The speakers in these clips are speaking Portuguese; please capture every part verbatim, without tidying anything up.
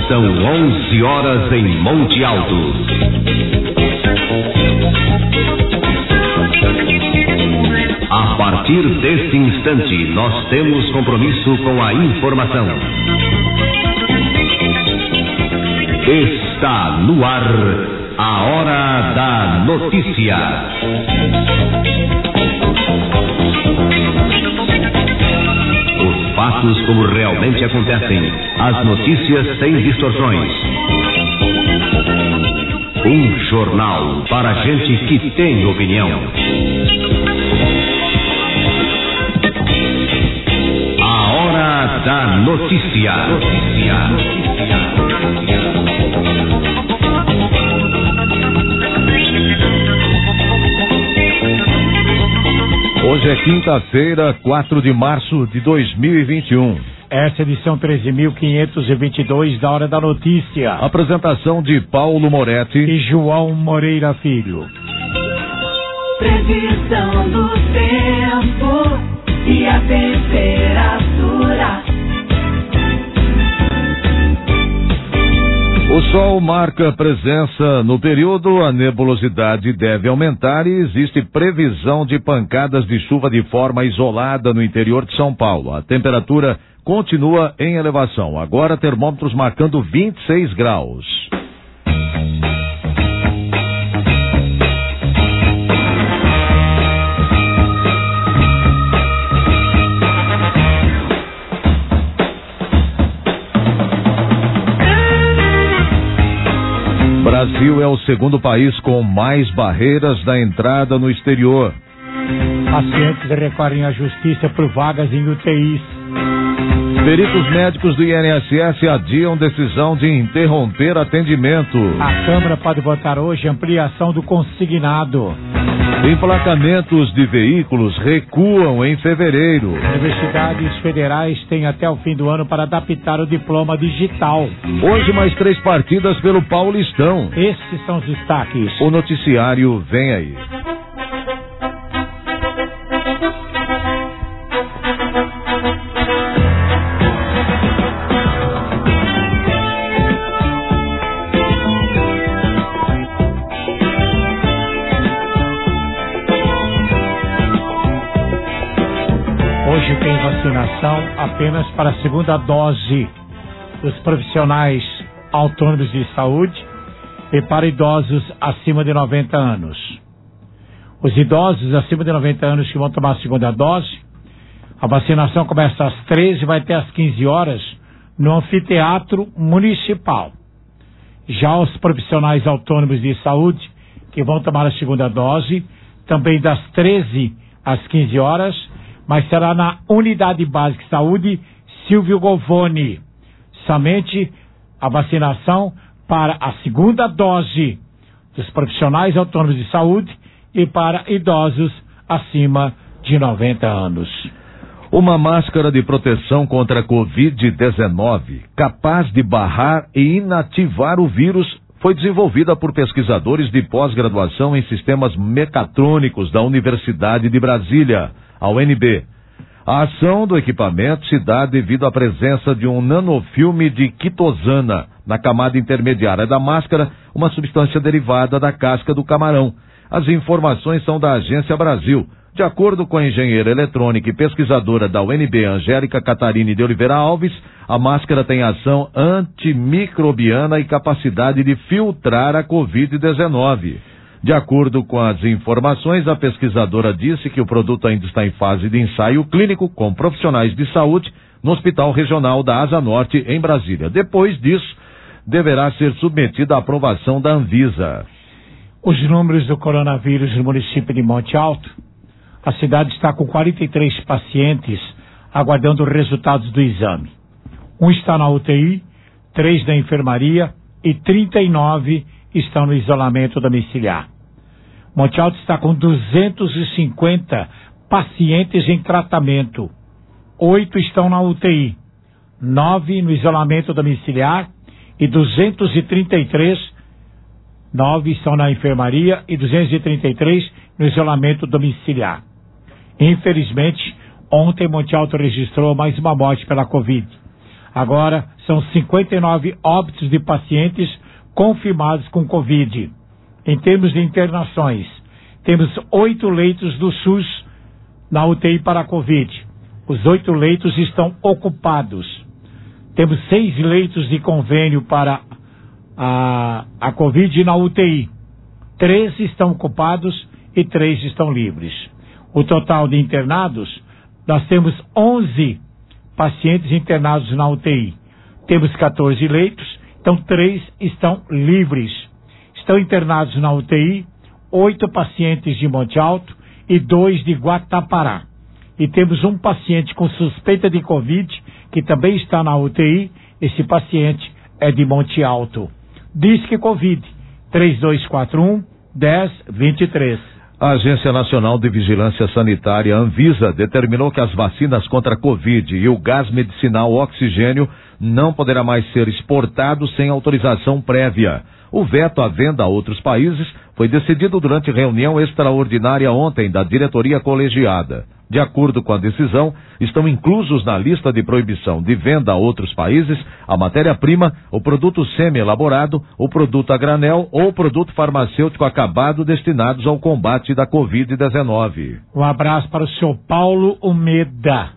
São onze horas em Monte Alto. A partir deste instante, nós temos compromisso com a informação. Está no ar a Hora da Notícia. Os fatos como realmente acontecem, as notícias sem distorções. Um jornal para gente que tem opinião. A Hora da Notícia. Notícia. Hoje é quinta-feira, quatro de março de dois mil e vinte e um. Essa é a edição treze mil quinhentos e vinte e dois da Hora da Notícia. Apresentação de Paulo Moretti e João Moreira Filho. Previsão do tempo e a temperatura. O sol marca presença no período, a nebulosidade deve aumentar e existe previsão de pancadas de chuva de forma isolada no interior de São Paulo. A temperatura continua em elevação. Agora termômetros marcando vinte e seis graus. Brasil é o segundo país com mais barreiras da entrada no exterior. Pacientes recorrem à justiça por vagas em U T Is. Peritos médicos do I N S S adiam decisão de interromper atendimento. A Câmara pode votar hoje ampliação do consignado. Emplacamentos de veículos recuam em fevereiro. Universidades federais têm até o fim do ano para adaptar o diploma digital. Hoje mais três partidas pelo Paulistão. Esses são os destaques. O noticiário vem aí. Hoje tem vacinação apenas para a segunda dose dos profissionais autônomos de saúde e para idosos acima de noventa anos. Os idosos acima de noventa anos que vão tomar a segunda dose, a vacinação começa às treze e vai até às quinze horas no anfiteatro municipal. Já os profissionais autônomos de saúde que vão tomar a segunda dose, também das treze às quinze horas, mas será na Unidade Básica de Saúde Silvio Govoni. Somente a vacinação para a segunda dose dos profissionais autônomos de saúde e para idosos acima de noventa anos. Uma máscara de proteção contra a covid dezenove, capaz de barrar e inativar o vírus, foi desenvolvida por pesquisadores de pós-graduação em sistemas mecatrônicos da Universidade de Brasília, a U N B. A ação do equipamento se dá devido à presença de um nanofilme de quitosana na camada intermediária da máscara, uma substância derivada da casca do camarão. As informações são da Agência Brasil. De acordo com a engenheira eletrônica e pesquisadora da U N B, Angélica Catarine de Oliveira Alves, a máscara tem ação antimicrobiana e capacidade de filtrar a covid dezenove. De acordo com as informações, a pesquisadora disse que o produto ainda está em fase de ensaio clínico com profissionais de saúde no Hospital Regional da Asa Norte, em Brasília. Depois disso, deverá ser submetida à aprovação da Anvisa. Os números do coronavírus no município de Monte Alto, a cidade está com quarenta e três pacientes aguardando os resultados do exame. Um está na U T I, três na enfermaria e trinta e nove estão no isolamento domiciliar. Monte Alto está com duzentos e cinquenta pacientes em tratamento. Oito estão na U T I, nove no isolamento domiciliar e duzentos e trinta e três, nove estão na enfermaria e duzentos e trinta e três no isolamento domiciliar. Infelizmente, ontem Monte Alto registrou mais uma morte pela Covid. Agora são cinquenta e nove óbitos de pacientes confirmados com Covid. Em termos de internações, temos oito leitos do SUS na U T I para a Covid. Os oito leitos estão ocupados. Temos seis leitos de convênio para a, a Covid na U T I. Três estão ocupados e três estão livres. O total de internados, nós temos onze pacientes internados na U T I. Temos quatorze leitos, então três estão livres. Estão internados na U T I, oito pacientes de Monte Alto e dois de Guatapará. E temos um paciente com suspeita de Covid, que também está na U T I. Esse paciente é de Monte Alto. Disque Covid, três dois quatro um, um zero dois três. A Agência Nacional de Vigilância Sanitária, Anvisa, determinou que as vacinas contra a Covid e o gás medicinal oxigênio não poderá mais ser exportado sem autorização prévia. O veto à venda a outros países foi decidido durante reunião extraordinária ontem da diretoria colegiada. De acordo com a decisão, estão inclusos na lista de proibição de venda a outros países a matéria-prima, o produto semi-elaborado, o produto a granel ou o produto farmacêutico acabado destinados ao combate da covid dezenove. Um abraço para o senhor Paulo Umeda.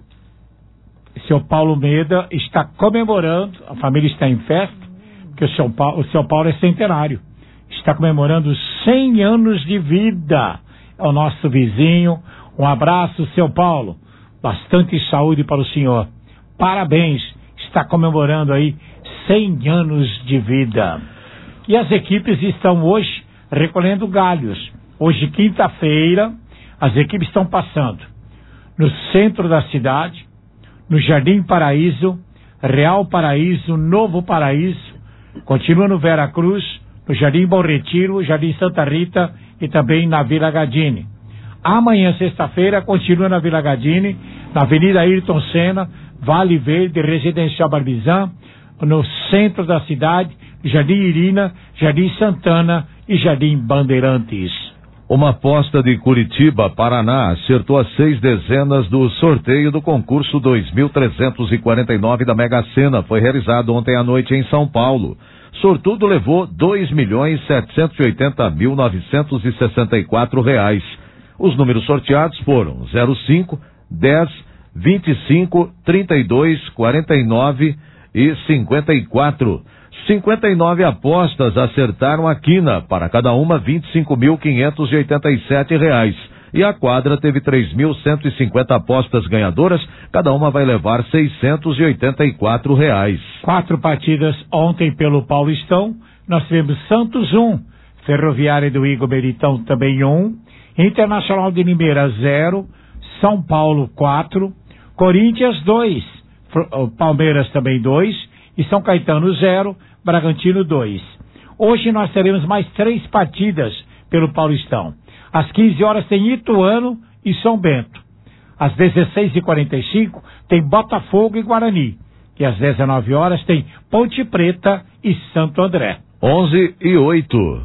O senhor Paulo Umeda está comemorando, a família está em festa, porque o senhor Paulo, o senhor Paulo é centenário. Está comemorando cem anos de vida. É o nosso vizinho. Um abraço, seu Paulo. Bastante saúde para o senhor. Parabéns. Está comemorando aí cem anos de vida. E as equipes estão hoje recolhendo galhos. Hoje, quinta-feira, as equipes estão passando no centro da cidade, no Jardim Paraíso, Real Paraíso, Novo Paraíso, continua no Vera Cruz, no Jardim Bom Retiro, Jardim Santa Rita e também na Vila Gadini. Amanhã, sexta-feira, continua na Vila Gadini, na Avenida Ayrton Senna, Vale Verde, Residencial Barbizan, no centro da cidade, Jardim Irina, Jardim Santana e Jardim Bandeirantes. Uma aposta de Curitiba, Paraná, acertou as seis dezenas do sorteio do concurso dois mil trezentos e quarenta e nove da Mega Sena. Foi realizado ontem à noite em São Paulo. Sortudo levou dois milhões setecentos e oitenta mil novecentos e sessenta e quatro reais. Os números sorteados foram zero cinco, dez, vinte e cinco, trinta e dois, quarenta e nove e cinquenta e quatro. cinquenta e nove apostas acertaram a quina, para cada uma vinte e cinco mil quinhentos e oitenta e sete reais. E a quadra teve três mil cento e cinquenta apostas ganhadoras, cada uma vai levar seiscentos e oitenta e quatro reais. Quatro partidas ontem pelo Paulistão, nós tivemos Santos um, Ferroviária do Igor Meritão também um, Internacional de Limeira zero, São Paulo quatro, Corinthians dois, Palmeiras também dois, e São Caetano zero, Bragantino dois. Hoje nós teremos mais três partidas pelo Paulistão. Às quinze horas tem Ituano e São Bento. Às dezesseis e quarenta e cinco tem Botafogo e Guarani. E às dezenove horas tem Ponte Preta e Santo André. onze e oito.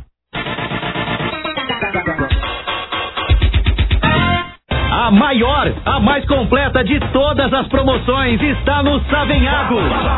A maior, a mais completa de todas as promoções está no Savenhago.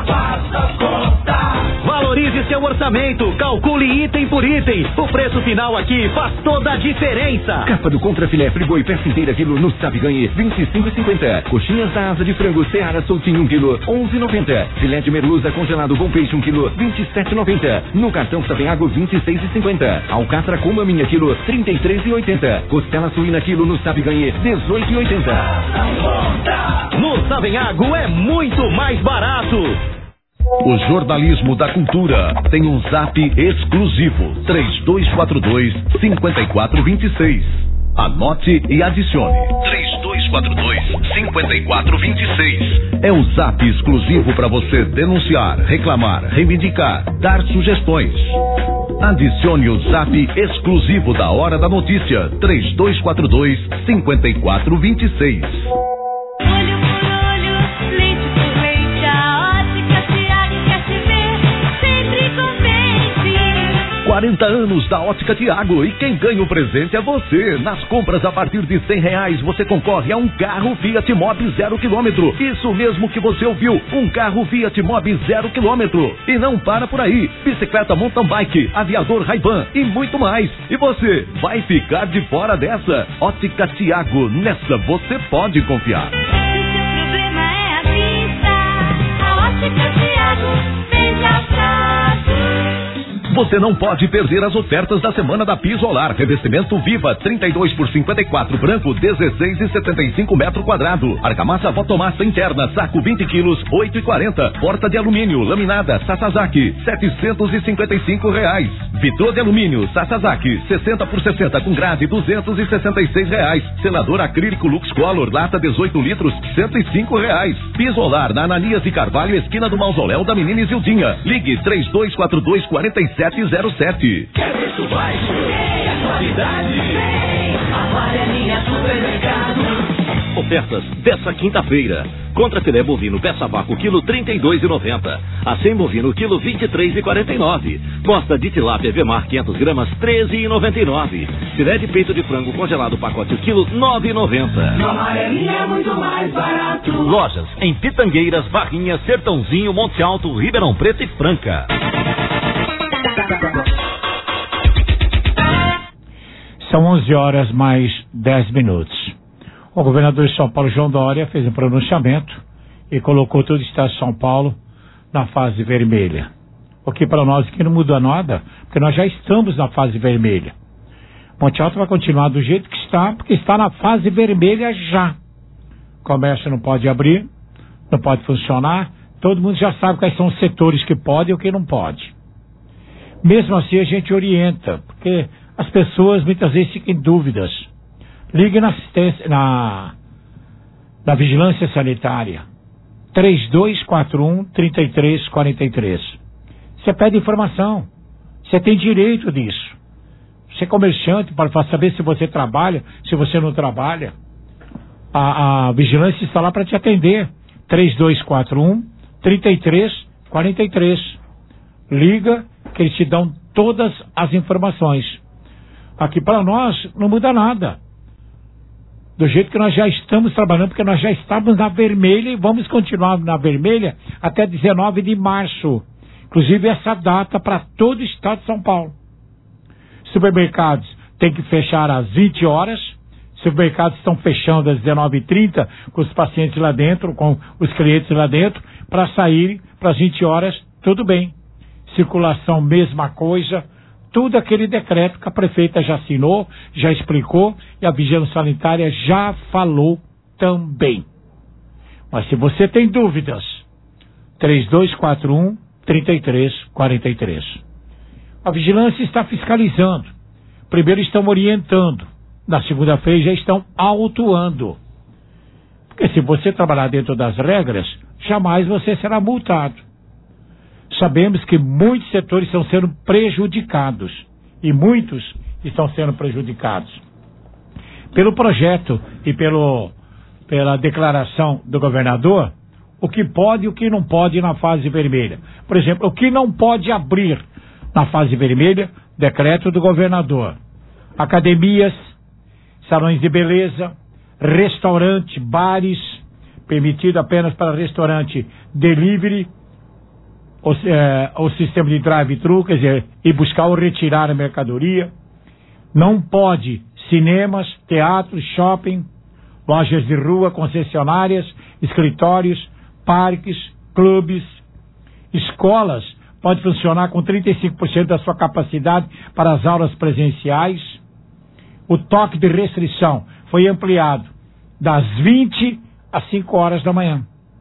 Valorize seu orçamento, calcule item por item. O preço final aqui faz toda a diferença. Capa do contrafilé frigô e peça inteira quilo no Sabe Ganhe, vinte e cinco e cinquenta. Coxinhas da asa de frango Seara soltinho um quilo, onze e noventa. Filé de merluza congelado com peixe um quilo, vinte e sete e noventa. No cartão Savenhago, vinte e seis e cinquenta. Alcatra com maminha quilo, trinta e três e oitenta. Costela suína quilo no Sabe Ganhe, dezoito e oitenta. No Savenhago é muito mais barato. O jornalismo da cultura tem um zap exclusivo, três dois quatro dois, cinco quatro dois seis. Anote e adicione. três dois quatro dois, cinco quatro dois seis. É o zap exclusivo para você denunciar, reclamar, reivindicar, dar sugestões. Adicione o zap exclusivo da Hora da Notícia, três dois quatro dois, cinco quatro dois seis. Olho por olho, leite por leite, a ótica Tiago quer te ver, sempre contente. quarenta anos da Ótica Tiago e quem ganha o presente é você. Nas compras a partir de cem reais você concorre a um carro Fiat Mobi zero quilômetro. Isso mesmo que você ouviu, um carro Fiat Mobi zero quilômetro. E não para por aí, bicicleta mountain bike, aviador Ray-Ban e muito mais. E você vai ficar de fora dessa? Ótica Tiago, nessa você pode confiar. Se seu problema é a vista, a Ótica Tiago vem de atrás. Você não pode perder as ofertas da semana da Pisolar. Revestimento Viva trinta e dois por cinquenta e quatro branco, dezesseis e setenta e cinco metro quadrado. Argamassa Votomassa interna, saco vinte quilos, oito e quarenta. Porta de alumínio laminada Sasazaki, setecentos e cinquenta e cinco reais. Vitrô de alumínio Sasazaki, sessenta por sessenta com grade, duzentos e sessenta e seis reais. Selador acrílico Lux Color, lata dezoito litros, cento e cinco reais. Pisolar na Ananias de Carvalho, esquina do Mausoléu da Menina Isildinha. Ligue três dois quatro dois, quatro sete zero sete. Quer preço baixo? É qualidade. Amarelinha Supermercado. Ofertas dessa quinta-feira. Contra filé bovino peça vaco quilo trinta e dois e noventa. Acém bovino quilo vinte e três e quarenta e nove. Costa de tilápia Vemar quinhentas gramas treze e noventa e nove. Filé de peito de frango congelado pacote quilo nove e noventa. No Amarelinha é muito mais barato. Lojas em Pitangueiras, Barrinha, Sertãozinho, Monte Alto, Ribeirão Preto e Franca. São onze horas mais dez minutos. O governador de São Paulo, João Dória, fez um pronunciamento e colocou todo o estado de São Paulo na fase vermelha. O que para nós aqui não muda nada, porque nós já estamos na fase vermelha. Monte Alto vai continuar do jeito que está, porque está na fase vermelha já. O comércio não pode abrir, não pode funcionar, todo mundo já sabe quais são os setores que podem e o que não pode. Mesmo assim a gente orienta, porque as pessoas muitas vezes ficam em dúvidas. Ligue na assistência, na, na vigilância sanitária. três dois quatro um, três três quatro três. Você pede informação. Você tem direito disso. Você é comerciante para saber se você trabalha, se você não trabalha. A, a vigilância está lá para te atender. três dois quatro um, três três quatro três. Liga que eles te dão todas as informações. Aqui para nós não muda nada. Do jeito que nós já estamos trabalhando, porque nós já estávamos na vermelha e vamos continuar na vermelha até dezenove de março. Inclusive essa data para todo o estado de São Paulo. Supermercados têm que fechar às vinte horas. Supermercados estão fechando às dezenove e trinta com os pacientes lá dentro, com os clientes lá dentro, para saírem para as vinte horas, tudo bem. Circulação, mesma coisa. Tudo aquele decreto que a prefeita já assinou, já explicou e a vigilância sanitária já falou também. Mas se você tem dúvidas, três dois quatro um, três três quatro três. A vigilância está fiscalizando. Primeiro estão orientando. Na segunda-feira já estão autuando. Porque se você trabalhar dentro das regras, jamais você será multado. Sabemos que muitos setores estão sendo prejudicados. E muitos estão sendo prejudicados. Pelo projeto e pelo, pela declaração do governador, o que pode e o que não pode na fase vermelha. Por exemplo, o que não pode abrir na fase vermelha, decreto do governador. Academias, salões de beleza, restaurante, bares, permitido apenas para restaurante delivery, o, é, o sistema de drive-thru, quer dizer, ir buscar ou retirar a mercadoria. Não pode cinemas, teatros, shopping, lojas de rua, concessionárias, escritórios, parques, clubes, escolas. Pode funcionar com trinta e cinco por cento da sua capacidade para as aulas presenciais. O toque de restrição foi ampliado das vinte às cinco horas da manhã.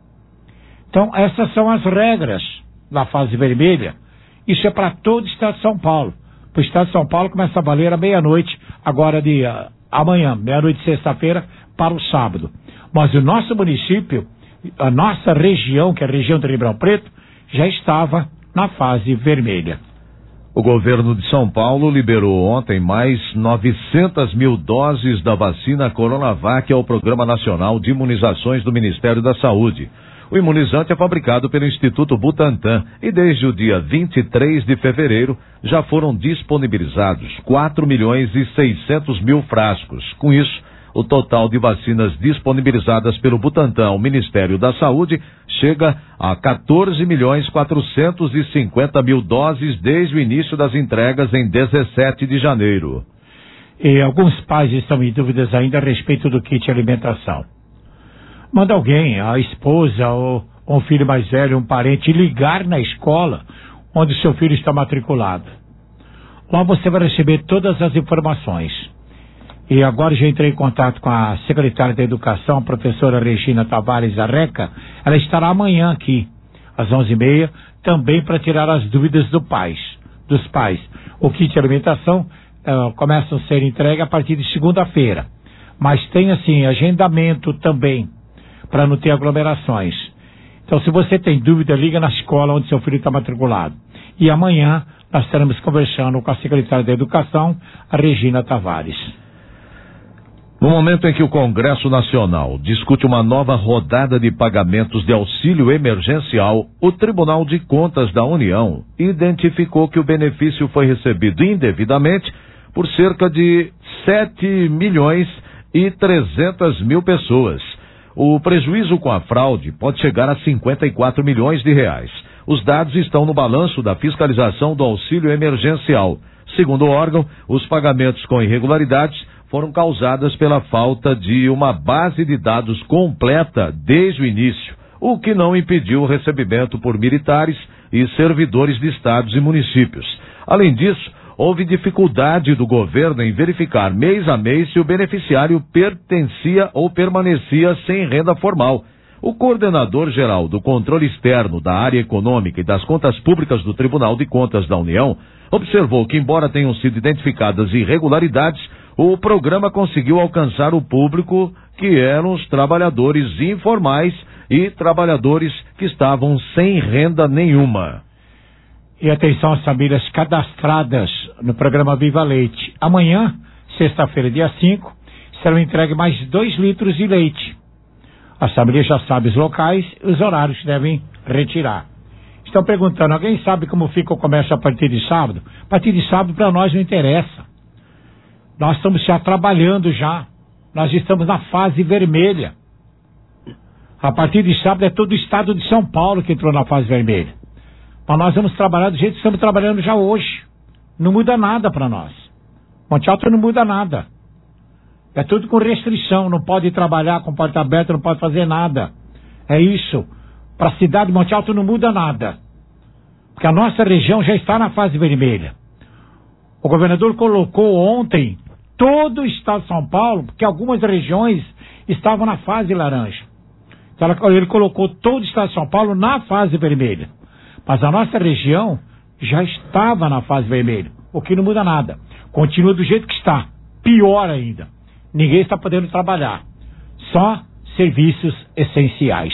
Então, essas são as regras da fase vermelha. Isso é para todo o estado de São Paulo. Para o estado de São Paulo começa a valer à meia-noite, agora de uh, amanhã, meia-noite de sexta-feira, para o sábado. Mas o nosso município, a nossa região, que é a região de Ribeirão Preto, já estava na fase vermelha. O governo de São Paulo liberou ontem mais novecentas mil doses da vacina Coronavac ao Programa Nacional de Imunizações do Ministério da Saúde. O imunizante é fabricado pelo Instituto Butantan e desde o dia vinte e três de fevereiro já foram disponibilizados quatro milhões e seiscentos mil frascos. Com isso, o total de vacinas disponibilizadas pelo Butantan ao Ministério da Saúde chega a quatorze milhões quatrocentos e cinquenta mil doses desde o início das entregas em dezessete de janeiro. E alguns pais estão em dúvidas ainda a respeito do kit alimentação. Manda alguém, a esposa ou um filho mais velho, um parente, ligar na escola onde seu filho está matriculado. Lá você vai receber todas as informações. E agora já entrei em contato com a secretária da Educação, a professora Regina Tavares Arreca. Ela estará amanhã aqui, às onze e meia, também para tirar as dúvidas do pais, dos pais. O kit de alimentação uh, começa a ser entregue a partir de segunda-feira. Mas tem, assim, agendamento também, para não ter aglomerações. Então, se você tem dúvida, liga na escola onde seu filho está matriculado. E amanhã nós estaremos conversando com a secretária da Educação, a Regina Tavares. No momento em que o Congresso Nacional discute uma nova rodada de pagamentos de auxílio emergencial, o Tribunal de Contas da União identificou que o benefício foi recebido indevidamente por cerca de sete milhões e trezentas mil pessoas. O prejuízo com a fraude pode chegar a cinquenta e quatro milhões de reais. Os dados estão no balanço da fiscalização do auxílio emergencial. Segundo o órgão, os pagamentos com irregularidades foram causadas pela falta de uma base de dados completa desde o início, o que não impediu o recebimento por militares e servidores de estados e municípios. Além disso, houve dificuldade do governo em verificar mês a mês se o beneficiário pertencia ou permanecia sem renda formal. O coordenador-geral do controle externo da área econômica e das contas públicas do Tribunal de Contas da União observou que, embora tenham sido identificadas irregularidades, o programa conseguiu alcançar o público que eram os trabalhadores informais e trabalhadores que estavam sem renda nenhuma. E atenção às famílias cadastradas no programa Viva Leite. Amanhã, sexta-feira, dia cinco, serão entregues mais dois litros de leite. As famílias já sabem os locais e os horários que devem retirar. Estão perguntando, alguém sabe como fica o comércio a partir de sábado? A partir de sábado para nós não interessa. Nós estamos já trabalhando já. Nós estamos na fase vermelha. A partir de sábado é todo o estado de São Paulo que entrou na fase vermelha. Mas nós vamos trabalhar do jeito que estamos trabalhando já hoje. Não muda nada para nós. Monte Alto não muda nada. É tudo com restrição. Não pode trabalhar com porta aberta, não pode fazer nada. É isso. Para a cidade de Monte Alto não muda nada. Porque a nossa região já está na fase vermelha. O governador colocou ontem todo o estado de São Paulo, porque algumas regiões estavam na fase laranja. Então ele colocou todo o estado de São Paulo na fase vermelha. Mas a nossa região já estava na fase vermelha, o que não muda nada. Continua do jeito que está, pior ainda. Ninguém está podendo trabalhar, só serviços essenciais.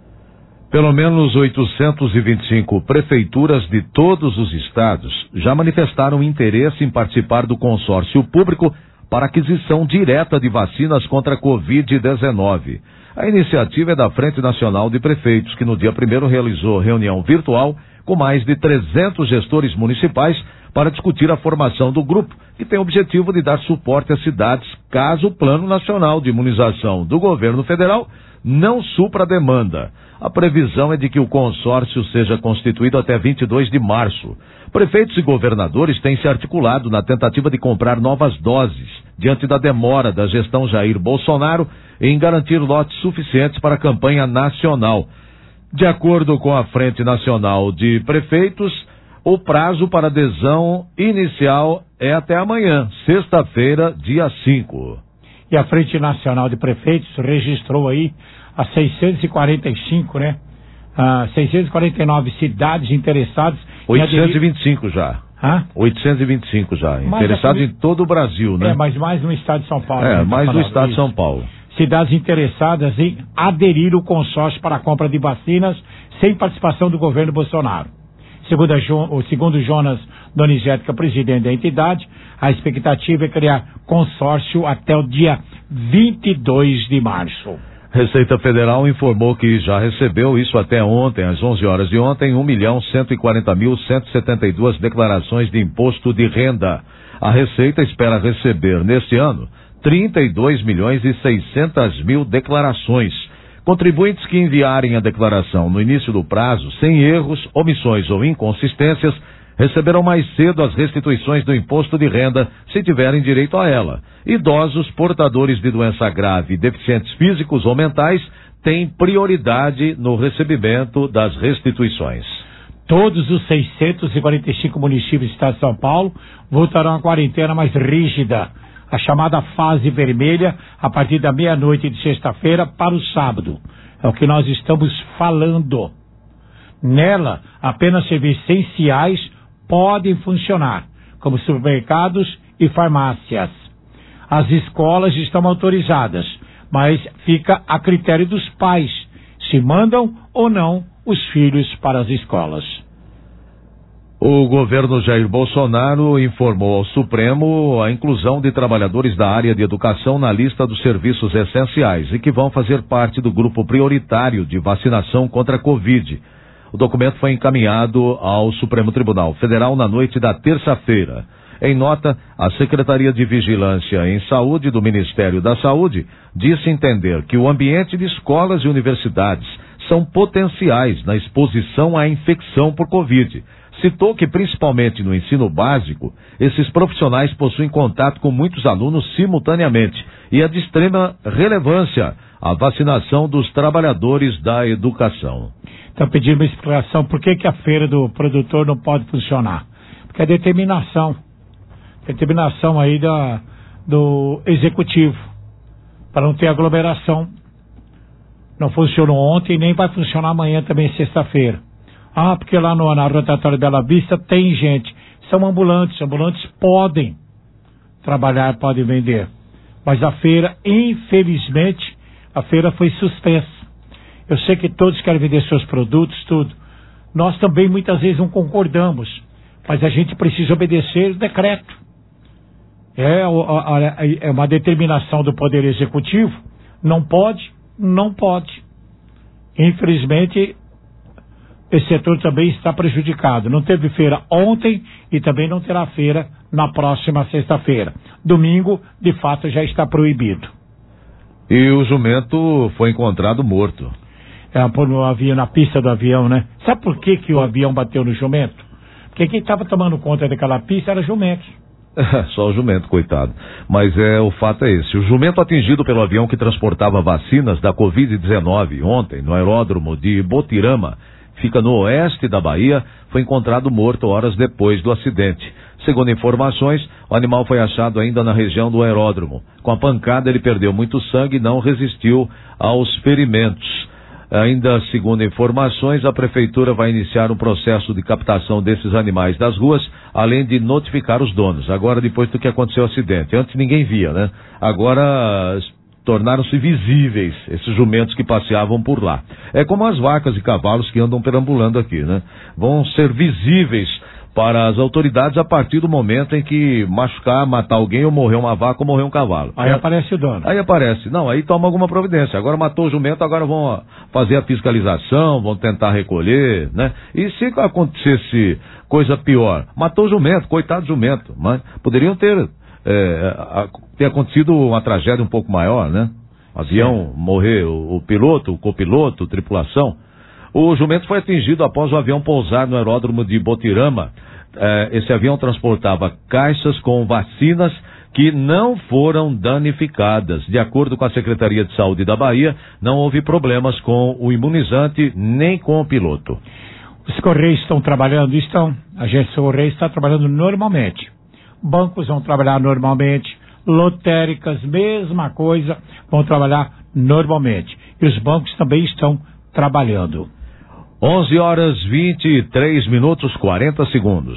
Pelo menos oitocentas e vinte e cinco prefeituras de todos os estados já manifestaram interesse em participar do consórcio público para aquisição direta de vacinas contra a covid dezenove. A iniciativa é da Frente Nacional de Prefeitos, que no dia primeiro realizou reunião virtual com mais de trezentos gestores municipais para discutir a formação do grupo, que tem o objetivo de dar suporte às cidades caso o Plano Nacional de Imunização do governo federal não supra a demanda. A previsão é de que o consórcio seja constituído até vinte e dois de março. Prefeitos e governadores têm se articulado na tentativa de comprar novas doses, diante da demora da gestão Jair Bolsonaro em garantir lotes suficientes para a campanha nacional. De acordo com a Frente Nacional de Prefeitos, o prazo para adesão inicial é até amanhã, sexta-feira, dia cinco. E a Frente Nacional de Prefeitos registrou aí as seiscentas e quarenta e cinco, né? Ah, seiscentas e quarenta e nove cidades interessadas. oitocentos e vinte e cinco já. Hã? oitocentos e vinte e cinco já. Mas interessados aqui... em todo o Brasil, né? É, mas mais no estado de São Paulo. É, né? mais no estado de São Paulo. Cidades interessadas em aderir ao consórcio para a compra de vacinas sem participação do governo Bolsonaro. Segundo, a jo... o segundo Jonas Donizete, que é presidente da entidade, a expectativa é criar consórcio até o dia vinte e dois de março. Receita Federal informou que já recebeu, isso até ontem, às onze horas de ontem, um milhão cento e quarenta mil cento e setenta e duas declarações de imposto de renda. A Receita espera receber neste ano trinta e dois milhões e seiscentas mil declarações. Contribuintes que enviarem a declaração no início do prazo, sem erros, omissões ou inconsistências, receberão mais cedo as restituições do imposto de renda, se tiverem direito a ela. Idosos, portadores de doença grave, deficientes físicos ou mentais, têm prioridade no recebimento das restituições. Todos os seiscentos e quarenta e cinco municípios do estado de São Paulo voltarão à quarentena mais rígida, a chamada fase vermelha, a partir da meia-noite de sexta-feira para o sábado. É o que nós estamos falando. Nela, apenas serviços essenciais podem funcionar, como supermercados e farmácias. As escolas estão autorizadas, mas fica a critério dos pais se mandam ou não os filhos para as escolas. O governo Jair Bolsonaro informou ao Supremo a inclusão de trabalhadores da área de educação na lista dos serviços essenciais e que vão fazer parte do grupo prioritário de vacinação contra a Covid. O documento foi encaminhado ao Supremo Tribunal Federal na noite da terça-feira. Em nota, a Secretaria de Vigilância em Saúde do Ministério da Saúde disse entender que o ambiente de escolas e universidades são potenciais na exposição à infecção por Covid. Citou que, principalmente no ensino básico, esses profissionais possuem contato com muitos alunos simultaneamente e é de extrema relevância a vacinação dos trabalhadores da educação. Então, pedindo uma explicação, por que que a feira do produtor não pode funcionar? Porque é determinação, determinação aí da, do executivo, para não ter aglomeração. Não funcionou ontem e nem vai funcionar amanhã também, sexta-feira. Ah, porque lá no, na rotatória Bela Vista tem gente. São ambulantes, ambulantes podem trabalhar, podem vender. Mas a feira, infelizmente, a feira foi suspensa. Eu sei que todos querem vender seus produtos, tudo. Nós também muitas vezes não concordamos, mas a gente precisa obedecer o decreto. É, é uma determinação do Poder Executivo. Não pode, não pode. Infelizmente, esse setor também está prejudicado. Não teve feira ontem e também não terá feira na próxima sexta-feira. Domingo, de fato, já está proibido. E o jumento foi encontrado morto. É, por no avião, na pista do avião, né? Sabe por que que o avião bateu no jumento? Porque quem estava tomando conta daquela pista era jumentos. Só o jumento, coitado. Mas é, o fato é esse. O jumento atingido pelo avião que transportava vacinas da covid dezenove ontem no aeródromo de Botirama, fica no oeste da Bahia, foi encontrado morto horas depois do acidente. Segundo informações, o animal foi achado ainda na região do aeródromo. Com a pancada, ele perdeu muito sangue e não resistiu aos ferimentos. Ainda segundo informações, a prefeitura vai iniciar um processo de captação desses animais das ruas, além de notificar os donos. Agora, depois do que aconteceu o acidente. Antes ninguém via, né? Agora tornaram-se visíveis esses jumentos que passeavam por lá. É como as vacas e cavalos que andam perambulando aqui, né? Vão ser visíveis para as autoridades a partir do momento em que machucar, matar alguém ou morrer uma vaca ou morrer um cavalo. Aí é, aparece o dono. Aí aparece. Não, aí toma alguma providência. Agora matou o jumento, agora vão fazer a fiscalização, vão tentar recolher, né? E se acontecesse coisa pior? Matou o jumento, coitado do jumento. Mas poderiam ter, é, a, ter acontecido uma tragédia um pouco maior, né? O avião Sim. morrer, o, o piloto, o copiloto, tripulação. O jumento foi atingido após o avião pousar no aeródromo de Botirama. Eh, esse avião transportava caixas com vacinas que não foram danificadas. De acordo com a Secretaria de Saúde da Bahia, não houve problemas com o imunizante nem com o piloto. Os Correios estão trabalhando? Estão. A agência Correios está trabalhando normalmente. Bancos vão trabalhar normalmente. Lotéricas, mesma coisa, vão trabalhar normalmente. E os bancos também estão trabalhando. onze horas vinte e três minutos quarenta segundos.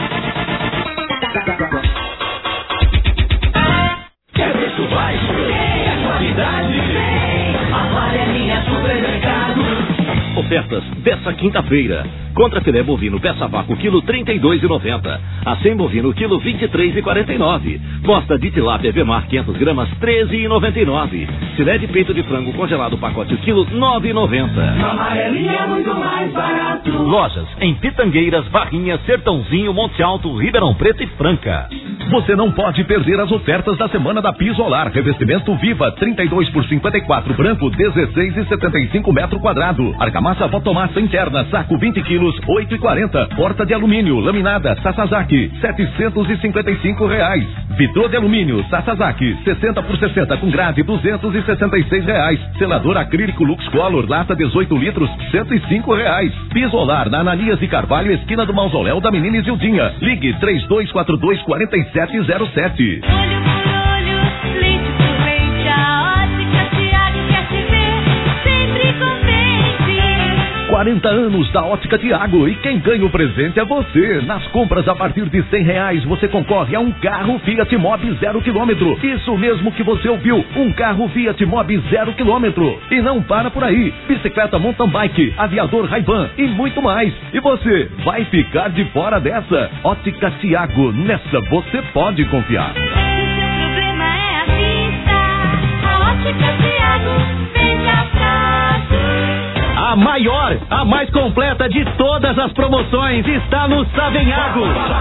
Quer preço baixo? É qualidade? A Amarelinha Supermercado. ofertas dessa quinta-feira. Contra filé bovino peça vácuo quilo trinta e dois e noventa. Acém bovino quilo vinte e três e quarenta e nove. Costa de tilápia Vemar quinhentas gramas treze e noventa e nove. Filé de peito de frango congelado pacote quilo nove e noventa. Amarelinha é muito mais barato. Lojas em Pitangueiras, Barrinha, Sertãozinho, Monte Alto, Ribeirão Preto e Franca. Você não pode perder as ofertas da semana da Pisolar. Revestimento Viva trinta e dois por cinquenta e quatro, branco dezesseis e setenta e cinco metro quadrado. Argamassa Fotomassa interna, saco vinte quilos, oito e quarenta. Porta de alumínio, laminada, Sasazaki, setecentos e cinquenta e cinco reais. Vitrô de alumínio, Sasazaki, sessenta por sessenta com grade, duzentos e sessenta e seis reais. Selador acrílico Lux Color, lata dezoito litros, cento e cinco reais. Pisolar na Ananias de Carvalho, esquina do Mausoléu da Menina Isildinha. Ligue três dois quatro dois, quatro sete zero sete. Olho por olho, leite por leite, a Ótica Tiago quer te ver sempre contente. quarenta anos da Ótica Tiago e quem ganha o presente é você. Nas compras a partir de cem reais você concorre a um carro Fiat Mobi zero quilômetro. Isso mesmo que você ouviu, um carro Fiat Mobi zero quilômetro. E não para por aí, bicicleta mountain bike, aviador Ray-Ban e muito mais. E você vai ficar de fora dessa. Ótica Tiago, nessa você pode confiar. Se seu problema é a vista, a Ótica Tiago vem atrás. A maior, a mais completa de todas as promoções está no Savenhago.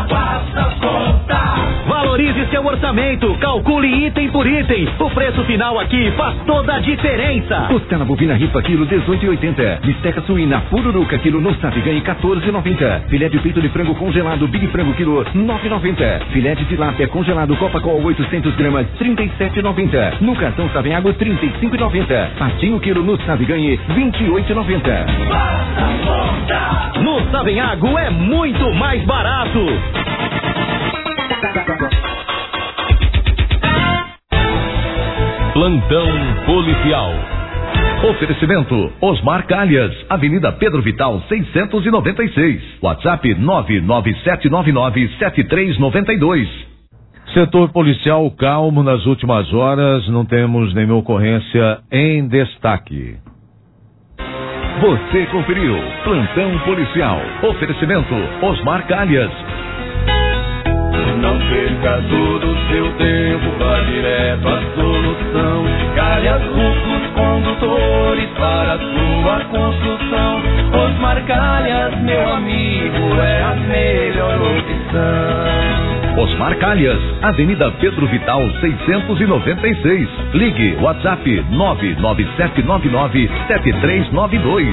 Valorize seu orçamento, calcule item por item. O preço final aqui faz toda a diferença. Costela bovina ripa quilo dezoito e oitenta. Bisteca suína pururuca quilo no Saviganhe quatorze e noventa. Filé de peito de frango congelado Big Frango quilo nove e noventa. Filé de tilápia congelado Copacol oitocentos gramas trinta e sete e noventa. No cartão Savenhago trinta e cinco e noventa. Patinho quilo no Saviganhe vinte e oito e noventa. No Savenhago é muito mais barato. Plantão policial. Oferecimento Osmar Calhas, Avenida Pedro Vital seiscentos e noventa e seis. WhatsApp nove nove sete nove nove sete três nove dois. Setor policial calmo nas últimas horas, não temos nenhuma ocorrência em destaque. Você conferiu Plantão Policial. Oferecimento Osmar Calhas. Não perca todo o seu tempo, vá direto à solução. Calhas Rufos Condutores para a sua construção. Osmar Calhas, meu amigo, é a melhor opção. Osmar Calhas, Avenida Pedro Vital seiscentos e noventa e seis. Ligue WhatsApp nove nove sete nove nove sete três nove dois.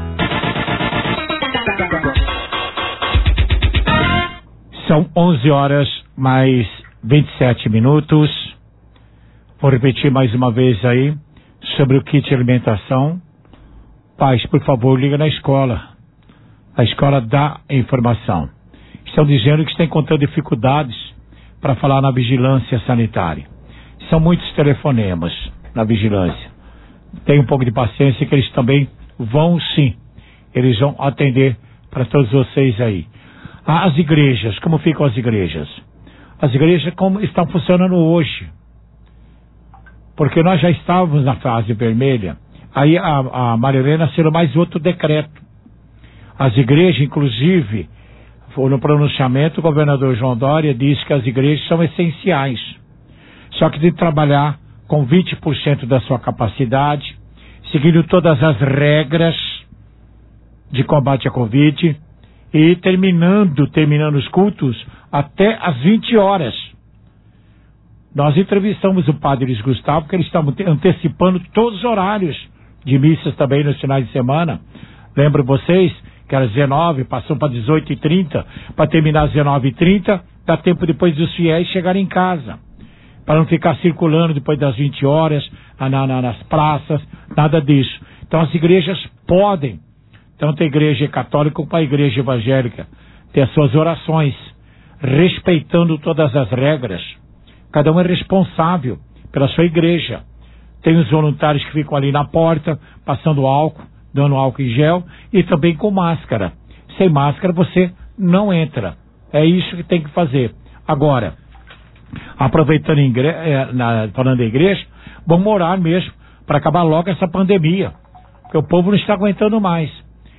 São onze horas mais vinte e sete minutos. Vou repetir mais uma vez aí sobre o kit de alimentação. Pais, por favor, liga na escola. A escola dá informação. Estão dizendo que estão encontrando dificuldades para falar na vigilância sanitária. São muitos telefonemas na vigilância. Tenha um pouco de paciência que eles também vão sim. Eles vão atender para todos vocês aí. As igrejas, como ficam as igrejas? As igrejas como estão funcionando hoje. Porque nós já estávamos na fase vermelha. Aí a, a Maria Helena assinou mais outro decreto. As igrejas, inclusive, no pronunciamento, o governador João Dória disse que as igrejas são essenciais. Só que tem que trabalhar com vinte por cento da sua capacidade, seguindo todas as regras de combate à Covid e terminando, terminando os cultos até às vinte horas. Nós entrevistamos o padre Luiz Gustavo, que eles estavam antecipando todos os horários de missas também nos finais de semana. Lembro vocês que era dezenove, passou para dezoito e trinta, para terminar às dezenove e trinta, dá tempo depois dos fiéis chegarem em casa, para não ficar circulando depois das vinte horas, na, na, nas praças, nada disso. Então as igrejas podem, tanto a igreja católica como a igreja evangélica, ter as suas orações, respeitando todas as regras. Cada um é responsável pela sua igreja. Tem os voluntários que ficam ali na porta, passando álcool, dando álcool em gel, e também com máscara. Sem máscara você não entra. É isso que tem que fazer. Agora, aproveitando, igre... na... falando da igreja, vamos orar mesmo, para acabar logo essa pandemia. Porque o povo não está aguentando mais.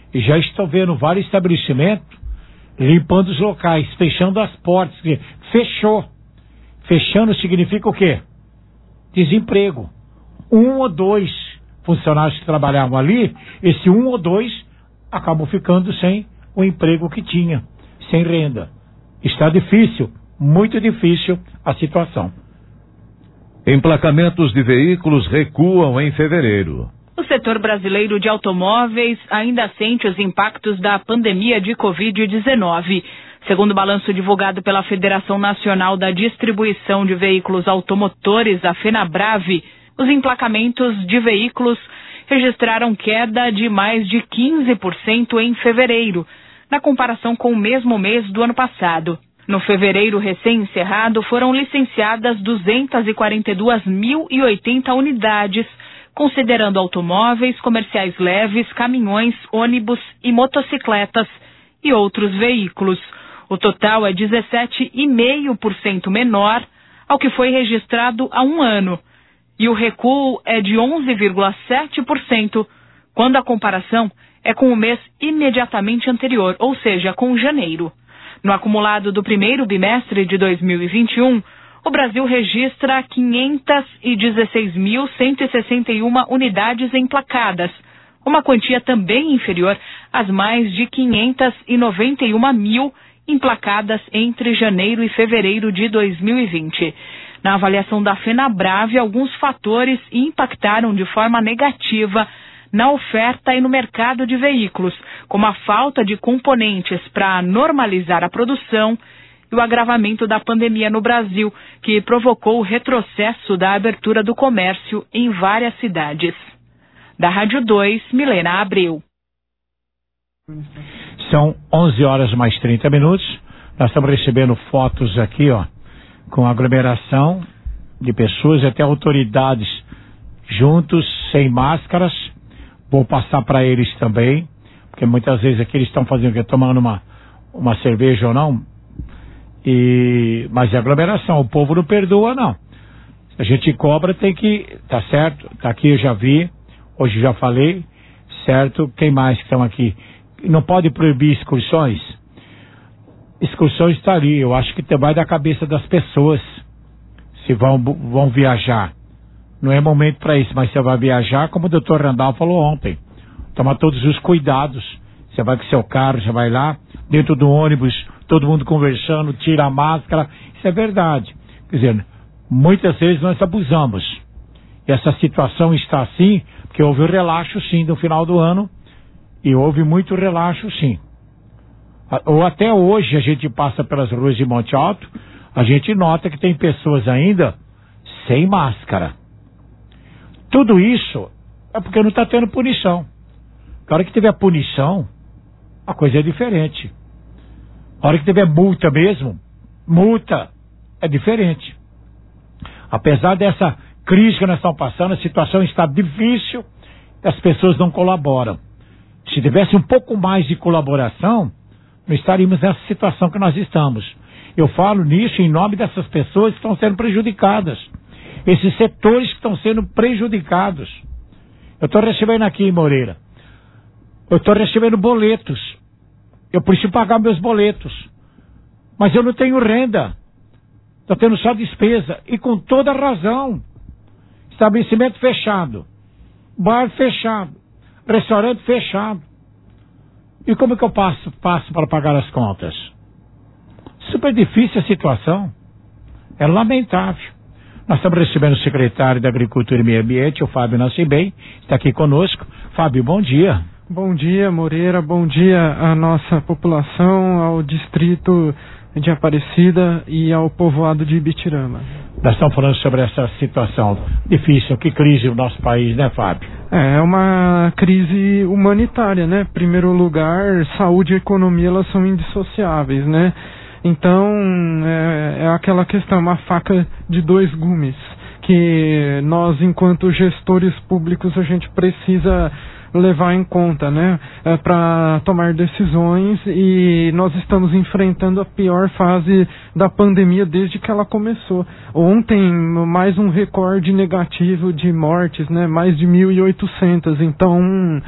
E já estou vendo vários estabelecimentos limpando os locais, fechando as portas. Fechou. Fechando significa o quê? Desemprego. Um ou dois funcionários que trabalhavam ali, esse um ou dois acabam ficando sem o emprego que tinha, sem renda. Está difícil, muito difícil a situação. Emplacamentos de veículos recuam em fevereiro. O setor brasileiro de automóveis ainda sente os impactos da pandemia de covid dezenove. Segundo o balanço divulgado pela Federação Nacional da Distribuição de Veículos Automotores, a FenaBrave, os emplacamentos de veículos registraram queda de mais de quinze por cento em fevereiro, na comparação com o mesmo mês do ano passado. No fevereiro recém-encerrado, foram licenciadas duzentas e quarenta e duas mil e oitenta unidades, considerando automóveis, comerciais leves, caminhões, ônibus e motocicletas e outros veículos. O total é dezessete vírgula cinco por cento menor ao que foi registrado há um ano. E o recuo é de onze vírgula sete por cento quando a comparação é com o mês imediatamente anterior, ou seja, com janeiro. No acumulado do primeiro bimestre de dois mil e vinte e um, o Brasil registra quinhentas e dezesseis mil cento e sessenta e uma unidades emplacadas, uma quantia também inferior às mais de quinhentas e noventa e uma mil emplacadas entre janeiro e fevereiro de dois mil e vinte. Na avaliação da FenaBrave, alguns fatores impactaram de forma negativa na oferta e no mercado de veículos, como a falta de componentes para normalizar a produção e o agravamento da pandemia no Brasil, que provocou o retrocesso da abertura do comércio em várias cidades. Da Rádio dois, Milena Abreu. São onze horas mais trinta minutos. Nós estamos recebendo fotos aqui, ó, com aglomeração de pessoas e até autoridades juntos, sem máscaras. Vou passar para eles também, porque muitas vezes aqui eles estão fazendo o quê? Tomando uma, uma cerveja ou não. E, mas é aglomeração, o povo não perdoa, não. Se a gente cobra, tem que, tá certo? Tá aqui, eu já vi, hoje já falei, certo? Quem mais que estão aqui? Não pode proibir excursões? Excursões está ali, eu acho que vai da cabeça das pessoas, se vão, vão viajar. Não é momento para isso, mas você vai viajar, como o doutor Randall falou ontem. Toma todos os cuidados. Você vai com seu carro, você vai lá, dentro do ônibus, todo mundo conversando, tira a máscara. Isso é verdade. Quer dizer, muitas vezes nós abusamos. E essa situação está assim, porque houve um relaxo sim no final do ano, e houve muito relaxo sim. Ou até hoje a gente passa pelas ruas de Monte Alto, a gente nota que tem pessoas ainda sem máscara. Tudo isso é porque não está tendo punição. Na hora que tiver punição, a coisa é diferente. Na hora que tiver multa mesmo, multa é diferente. Apesar dessa crise que nós estamos passando, a situação está difícil e as pessoas não colaboram. Se tivesse um pouco mais de colaboração, não estaríamos nessa situação que nós estamos. Eu falo nisso em nome dessas pessoas que estão sendo prejudicadas. Esses setores que estão sendo prejudicados. Eu estou recebendo aqui em Moreira. Eu estou recebendo boletos. Eu preciso pagar meus boletos. Mas eu não tenho renda. Estou tendo só despesa. E com toda razão. Estabelecimento fechado. Bar fechado. Restaurante fechado. E como é que eu passo, passo para pagar as contas? Super difícil a situação. É lamentável. Nós estamos recebendo o secretário da Agricultura e Meio Ambiente, o Fábio Nascimento, está aqui conosco. Fábio, bom dia. Bom dia, Moreira. Bom dia à nossa população, ao distrito de Aparecida e ao povoado de Ibitirama. Nós estamos falando sobre essa situação difícil, que crise o nosso país, né, Fábio? É uma crise humanitária, né? Em primeiro lugar, saúde e economia, elas são indissociáveis, né? Então, é, é aquela questão, uma faca de dois gumes, que nós, enquanto gestores públicos, a gente precisa levar em conta, né, é, para tomar decisões, e nós estamos enfrentando a pior fase da pandemia desde que ela começou. Ontem, mais um recorde negativo de mortes, né, mais de mil e oitocentas, então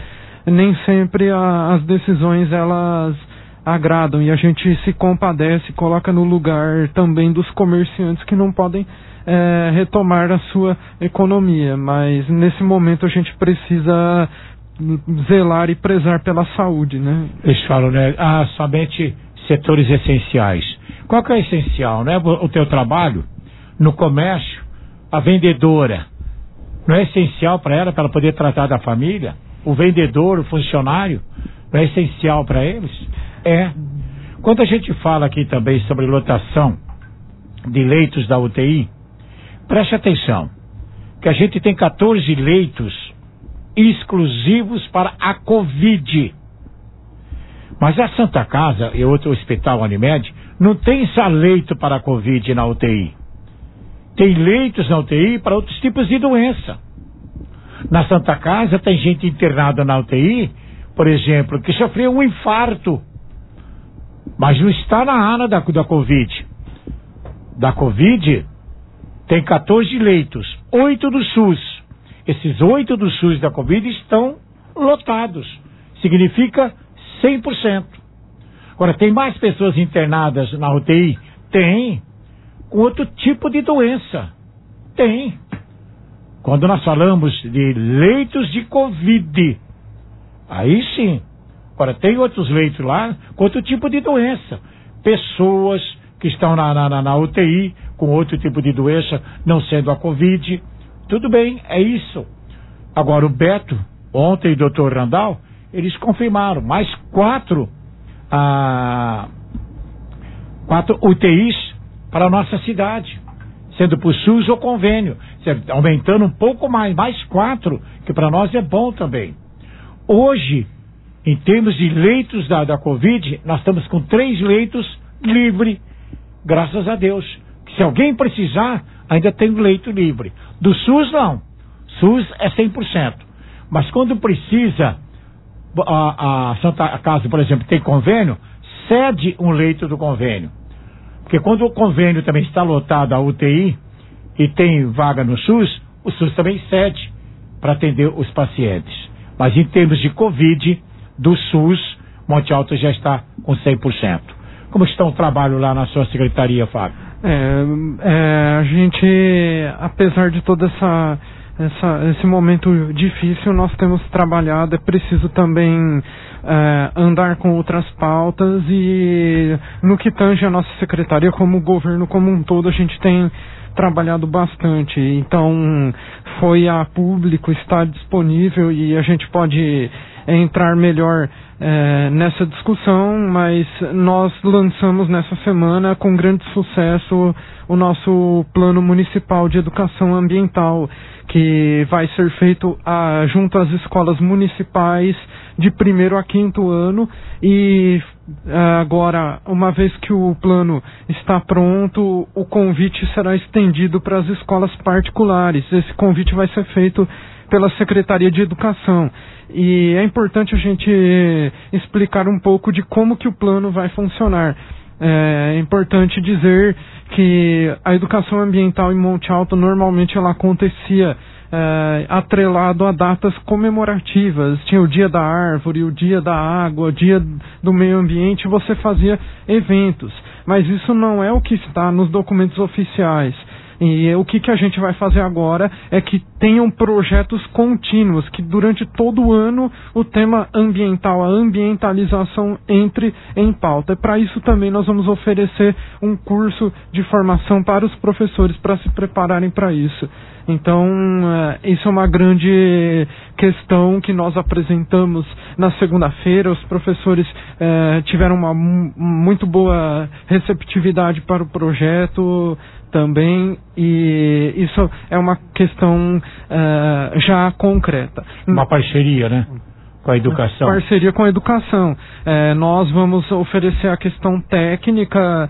nem sempre a, as decisões elas agradam, e a gente se compadece, coloca no lugar também dos comerciantes que não podem é, retomar a sua economia, mas nesse momento a gente precisa zelar e prezar pela saúde, né? Eles falam, né? Ah, somente setores essenciais. Qual que é essencial, né? O teu trabalho no comércio, a vendedora, não é essencial para ela, para ela poder tratar da família? O vendedor, o funcionário, não é essencial para eles? É. Quando a gente fala aqui também sobre lotação de leitos da U T I, preste atenção, que a gente tem quatorze leitos exclusivos para a Covid. Mas a Santa Casa e outro hospital Unimed não tem só leito para a Covid na U T I. Tem leitos na U T I para outros tipos de doença. Na Santa Casa tem gente internada na U T I, por exemplo, que sofreu um infarto, mas não está na área da, da Covid. Da Covid tem quatorze leitos, oito do SUS. Esses oito do SUS da Covid estão lotados. Significa cem por cento. Agora, tem mais pessoas internadas na U T I? Tem. Com outro tipo de doença? Tem. Quando nós falamos de leitos de Covid, aí sim. Agora, tem outros leitos lá com outro tipo de doença. Pessoas que estão na, na, na U T I com outro tipo de doença, não sendo a Covid. Tudo bem, é isso. Agora, o Beto, ontem e o doutor Randall, eles confirmaram mais quatro, ah, quatro U T Is para a nossa cidade, sendo por SUS ou convênio, aumentando um pouco mais, mais quatro, que para nós é bom também. Hoje, em termos de leitos da, da Covid, nós estamos com três leitos livres, graças a Deus. Se alguém precisar, ainda tem leito livre. Do SUS, não. SUS é cem por cento. Mas quando precisa, a, a Santa Casa, por exemplo, tem convênio, cede um leito do convênio. Porque quando o convênio também está lotado, a U T I, e tem vaga no SUS, o SUS também cede para atender os pacientes. Mas em termos de Covid, do SUS, Monte Alto já está com cem por cento. Como está o trabalho lá na sua secretaria, Fábio? É, é, a gente, apesar de toda essa, essa esse momento difícil, nós temos trabalhado. É preciso também é, andar com outras pautas, e no que tange a nossa secretaria, como o governo como um todo, a gente tem trabalhado bastante. Então, foi a público, está disponível, e a gente pode entrar melhor é, nessa discussão, mas nós lançamos nessa semana com grande sucesso o nosso plano municipal de educação ambiental, que vai ser feito a, junto às escolas municipais de primeiro a quinto ano, e agora, uma vez que o plano está pronto, o convite será estendido para as escolas particulares. Esse convite vai ser feito pela Secretaria de Educação. E é importante a gente explicar um pouco de como que o plano vai funcionar. É importante dizer que a educação ambiental em Monte Alto, normalmente ela acontecia é, atrelado a datas comemorativas. Tinha o dia da árvore, o dia da água, o dia do meio ambiente, você fazia eventos. Mas isso não é o que está nos documentos oficiais. E o que, que a gente vai fazer agora é que tenham projetos contínuos, que durante todo o ano o tema ambiental, a ambientalização entre em pauta. E para isso também nós vamos oferecer um curso de formação para os professores, para se prepararem para isso. Então, isso é uma grande questão que nós apresentamos na segunda-feira. Os professores eh, tiveram uma muito boa receptividade para o projeto também, e isso é uma questão uh, já concreta. Uma parceria, né? Com a educação. Parceria com a educação. É, nós vamos oferecer a questão técnica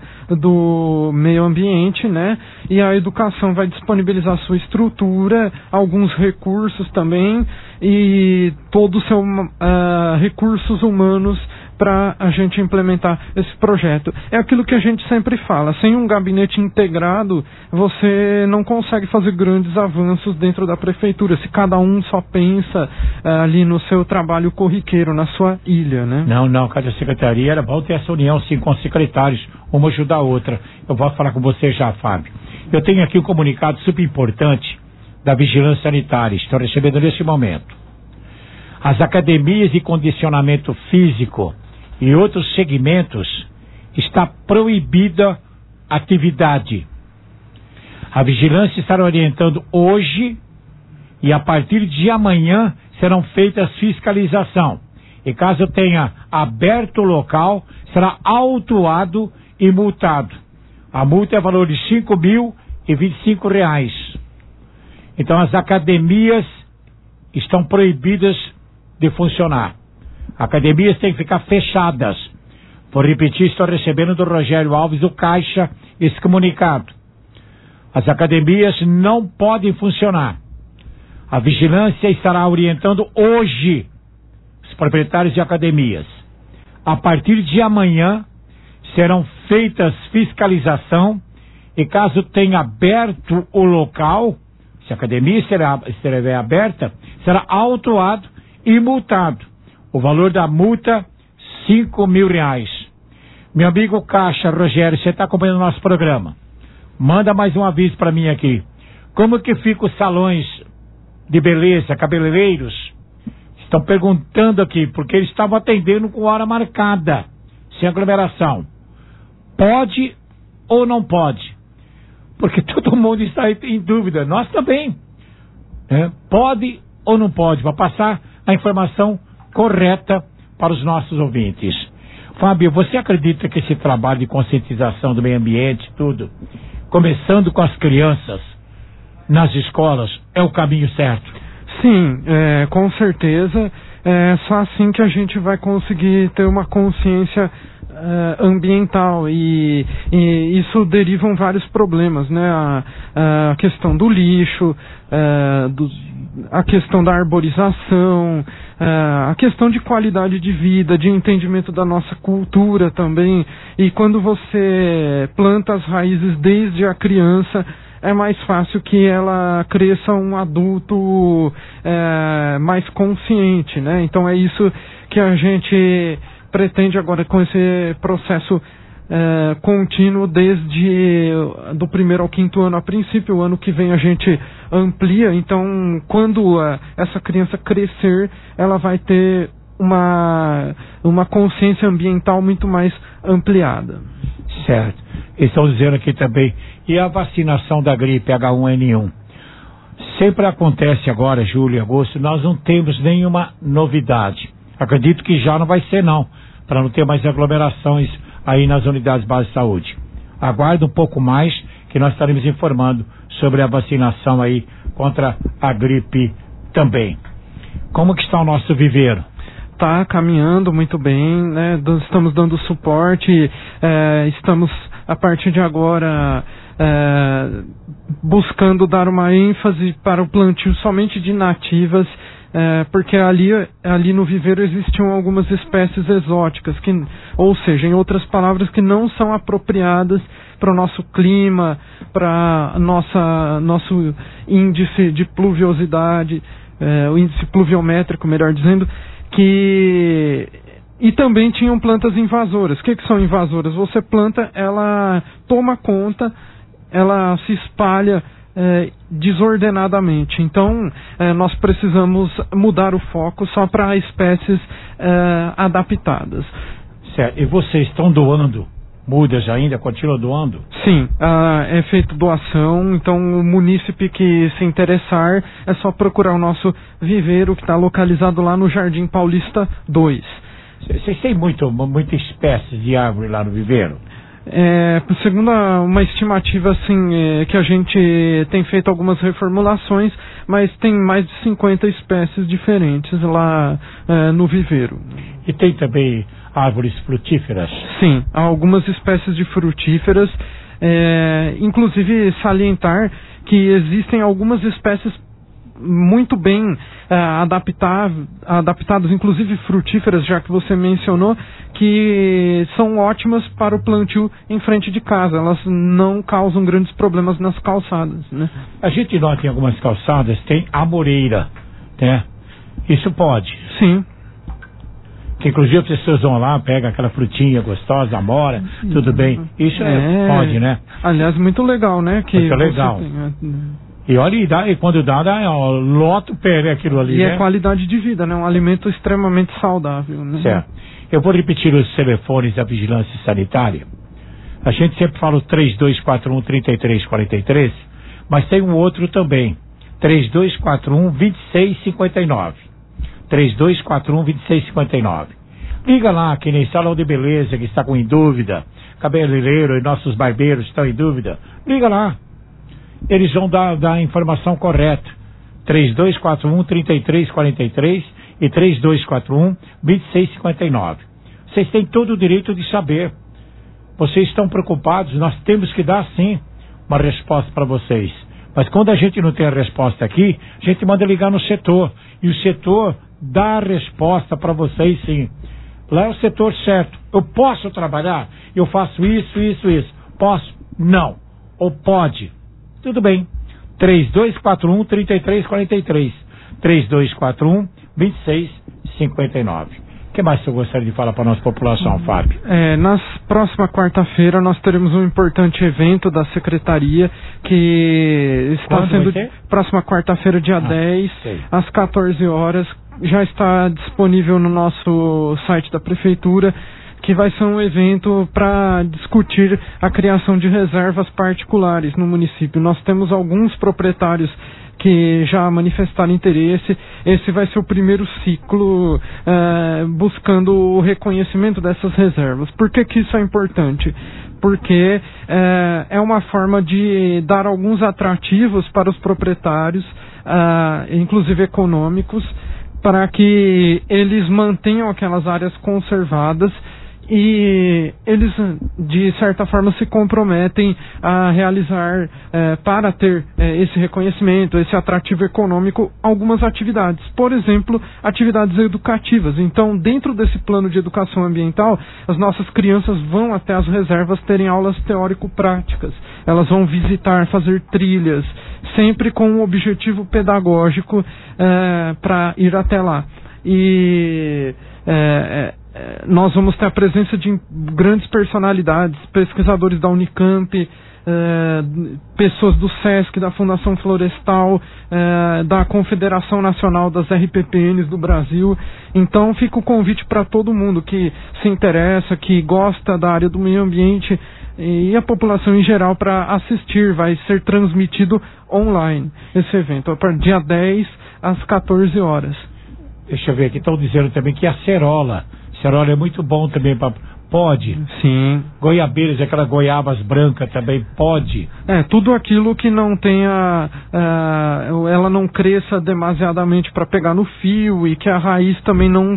do meio ambiente, né? E a educação vai disponibilizar sua estrutura, alguns recursos também, e todos os seus uh, recursos humanos para a gente implementar esse projeto. É aquilo que a gente sempre fala, sem um gabinete integrado, você não consegue fazer grandes avanços dentro da prefeitura, se cada um só pensa uh, ali no seu trabalho corriqueiro, na sua ilha, né? Não, não, cada secretaria era bom ter essa união, sim, com os secretários, uma ajudar a outra. Eu vou falar com você já, Fábio. Eu tenho aqui um comunicado super importante da Vigilância Sanitária, estou recebendo neste momento. As academias de condicionamento físico e outros segmentos está proibida atividade. A vigilância estará orientando hoje e a partir de amanhã serão feitas fiscalização. E caso tenha aberto o local, será autuado e multado. A multa é valor de cinco mil e vinte e cinco reais. Então as academias estão proibidas de funcionar. Academias têm que ficar fechadas. Vou repetir, estou recebendo do Rogério Alves do Caixa esse comunicado. As academias não podem funcionar. A vigilância estará orientando hoje os proprietários de academias. A partir de amanhã serão feitas fiscalização e caso tenha aberto o local, se a academia estiver aberta, será autuado e multado. O valor da multa, cinco mil reais. Meu amigo Caixa, Rogério, você está acompanhando o nosso programa. Manda mais um aviso para mim aqui. Como que ficam os salões de beleza, cabeleireiros? Estão perguntando aqui, porque eles estavam atendendo com hora marcada, sem aglomeração. Pode ou não pode? Porque todo mundo está em dúvida. Nós também. É, pode ou não pode? Para passar a informação correta para os nossos ouvintes. Fábio, você acredita que esse trabalho de conscientização do meio ambiente, tudo, começando com as crianças nas escolas, é o caminho certo? Sim, é, com certeza. É só assim que a gente vai conseguir ter uma consciência uh, ambiental e, e isso derivam vários problemas, né? A, a questão do lixo, uh, do, a questão da arborização, uh, a questão de qualidade de vida, de entendimento da nossa cultura também. E quando você planta as raízes desde a criança, é mais fácil que ela cresça um adulto é, mais consciente, né? Então é isso que a gente pretende agora com esse processo é, contínuo desde do primeiro ao quinto ano. A princípio, o ano que vem a gente amplia, então quando a, essa criança crescer, ela vai ter uma, uma consciência ambiental muito mais ampliada. Certo. Eles estão dizendo aqui também, e a vacinação da gripe H um N um? Sempre acontece agora, julho e agosto, nós não temos nenhuma novidade. Acredito que já não vai ser não, para não ter mais aglomerações aí nas unidades básicas de saúde. Aguarde um pouco mais, que nós estaremos informando sobre a vacinação aí contra a gripe também. Como que está o nosso viveiro? Está caminhando muito bem, né? Estamos dando suporte, é, estamos a partir de agora é, buscando dar uma ênfase para o plantio somente de nativas, é, porque ali, ali no viveiro existiam algumas espécies exóticas, que, ou seja, em outras palavras, que não são apropriadas para o nosso clima, para nossa nosso índice de pluviosidade, é, o índice pluviométrico, melhor dizendo, que e também tinham plantas invasoras. O que, que são invasoras? Você planta, ela toma conta, ela se espalha é, desordenadamente. Então, é, nós precisamos mudar o foco só para espécies é, adaptadas. Certo. E vocês estão doando mudas ainda? Continua doando? Sim, ah, é feito doação, então o munícipe que se interessar é só procurar o nosso viveiro, que está localizado lá no Jardim Paulista dois. Vocês têm muito, muita espécie de árvore lá no viveiro? É, segundo a, uma estimativa assim, é, que a gente tem feito algumas reformulações, mas tem mais de cinquenta espécies diferentes lá é, no viveiro. E tem também árvores frutíferas? Sim, há algumas espécies de frutíferas, é, inclusive salientar que existem algumas espécies muito bem uh, adaptar, adaptados, inclusive frutíferas, já que você mencionou, que são ótimas para o plantio em frente de casa. Elas não causam grandes problemas nas calçadas, né? A gente nota em algumas calçadas, tem amoreira, né? Isso pode. Sim. Que inclusive as pessoas vão lá, pegam aquela frutinha gostosa, amora, tudo bem. Isso é, pode, né? Aliás, muito legal, né? Que muito legal. Tem... E olha, e, dá, e quando dá, dá ó, lota o pé, né, aquilo ali, E né? é qualidade de vida, né? Um alimento extremamente saudável, né? Certo. Eu vou repetir os telefones da Vigilância Sanitária. A gente sempre fala o três dois quatro um, três três quatro três, mas tem um outro também, três dois quatro um, dois seis cinco nove. três dois quatro um, dois seis cinco nove. Liga lá, que nem salão de beleza que está com em dúvida, cabeleireiro e nossos barbeiros estão em dúvida. Liga lá. Eles vão dar, dar a informação correta. três dois quatro um, três três quatro três e três dois quatro um, dois seis cinco nove. Vocês têm todo o direito de saber. Vocês estão preocupados, nós temos que dar sim uma resposta para vocês. Mas quando a gente não tem a resposta aqui, a gente manda ligar no setor. E o setor dá a resposta para vocês sim. Lá é o setor certo. Eu posso trabalhar? Eu faço isso, isso, isso. Posso? Não. Ou pode? Tudo bem. três dois quatro um, três três quatro três. três dois quatro um, dois seis cinco nove. O que mais você gostaria de falar para a nossa população, Fábio? É, na próxima quarta-feira nós teremos um importante evento da Secretaria que está Quando sendo... vai ser? Próxima quarta-feira, dia Ah, dez, sei. às quatorze horas. Já está disponível no nosso site da Prefeitura, que vai ser um evento para discutir a criação de reservas particulares no município. Nós temos alguns proprietários que já manifestaram interesse. Esse vai ser o primeiro ciclo eh, buscando o reconhecimento dessas reservas. Por que que isso é importante? Porque eh, é uma forma de dar alguns atrativos para os proprietários, ah, inclusive econômicos, para que eles mantenham aquelas áreas conservadas e eles, de certa forma, se comprometem a realizar, eh, para ter eh, esse reconhecimento, esse atrativo econômico, algumas atividades. Por exemplo, atividades educativas. Então, dentro desse plano de educação ambiental, as nossas crianças vão até as reservas terem aulas teórico-práticas. Elas vão visitar, fazer trilhas, sempre com um objetivo pedagógico eh, para ir até lá. E... Eh, eh, nós vamos ter a presença de grandes personalidades, pesquisadores da Unicamp, eh, pessoas do SESC, da Fundação Florestal, eh, da Confederação Nacional das R P P Ns do Brasil. Então fica o convite para todo mundo que se interessa, que gosta da área do meio ambiente e a população em geral para assistir. Vai ser transmitido online esse evento, a partir do dia dez às quatorze horas. Deixa eu ver aqui, estão dizendo também que a cerola Cerola é muito bom também para... Pode. Sim. Goiabeiras, aquelas goiabas brancas também, pode. É, tudo aquilo que não tenha... Uh, ela não cresça demasiadamente para pegar no fio e que a raiz também não uh,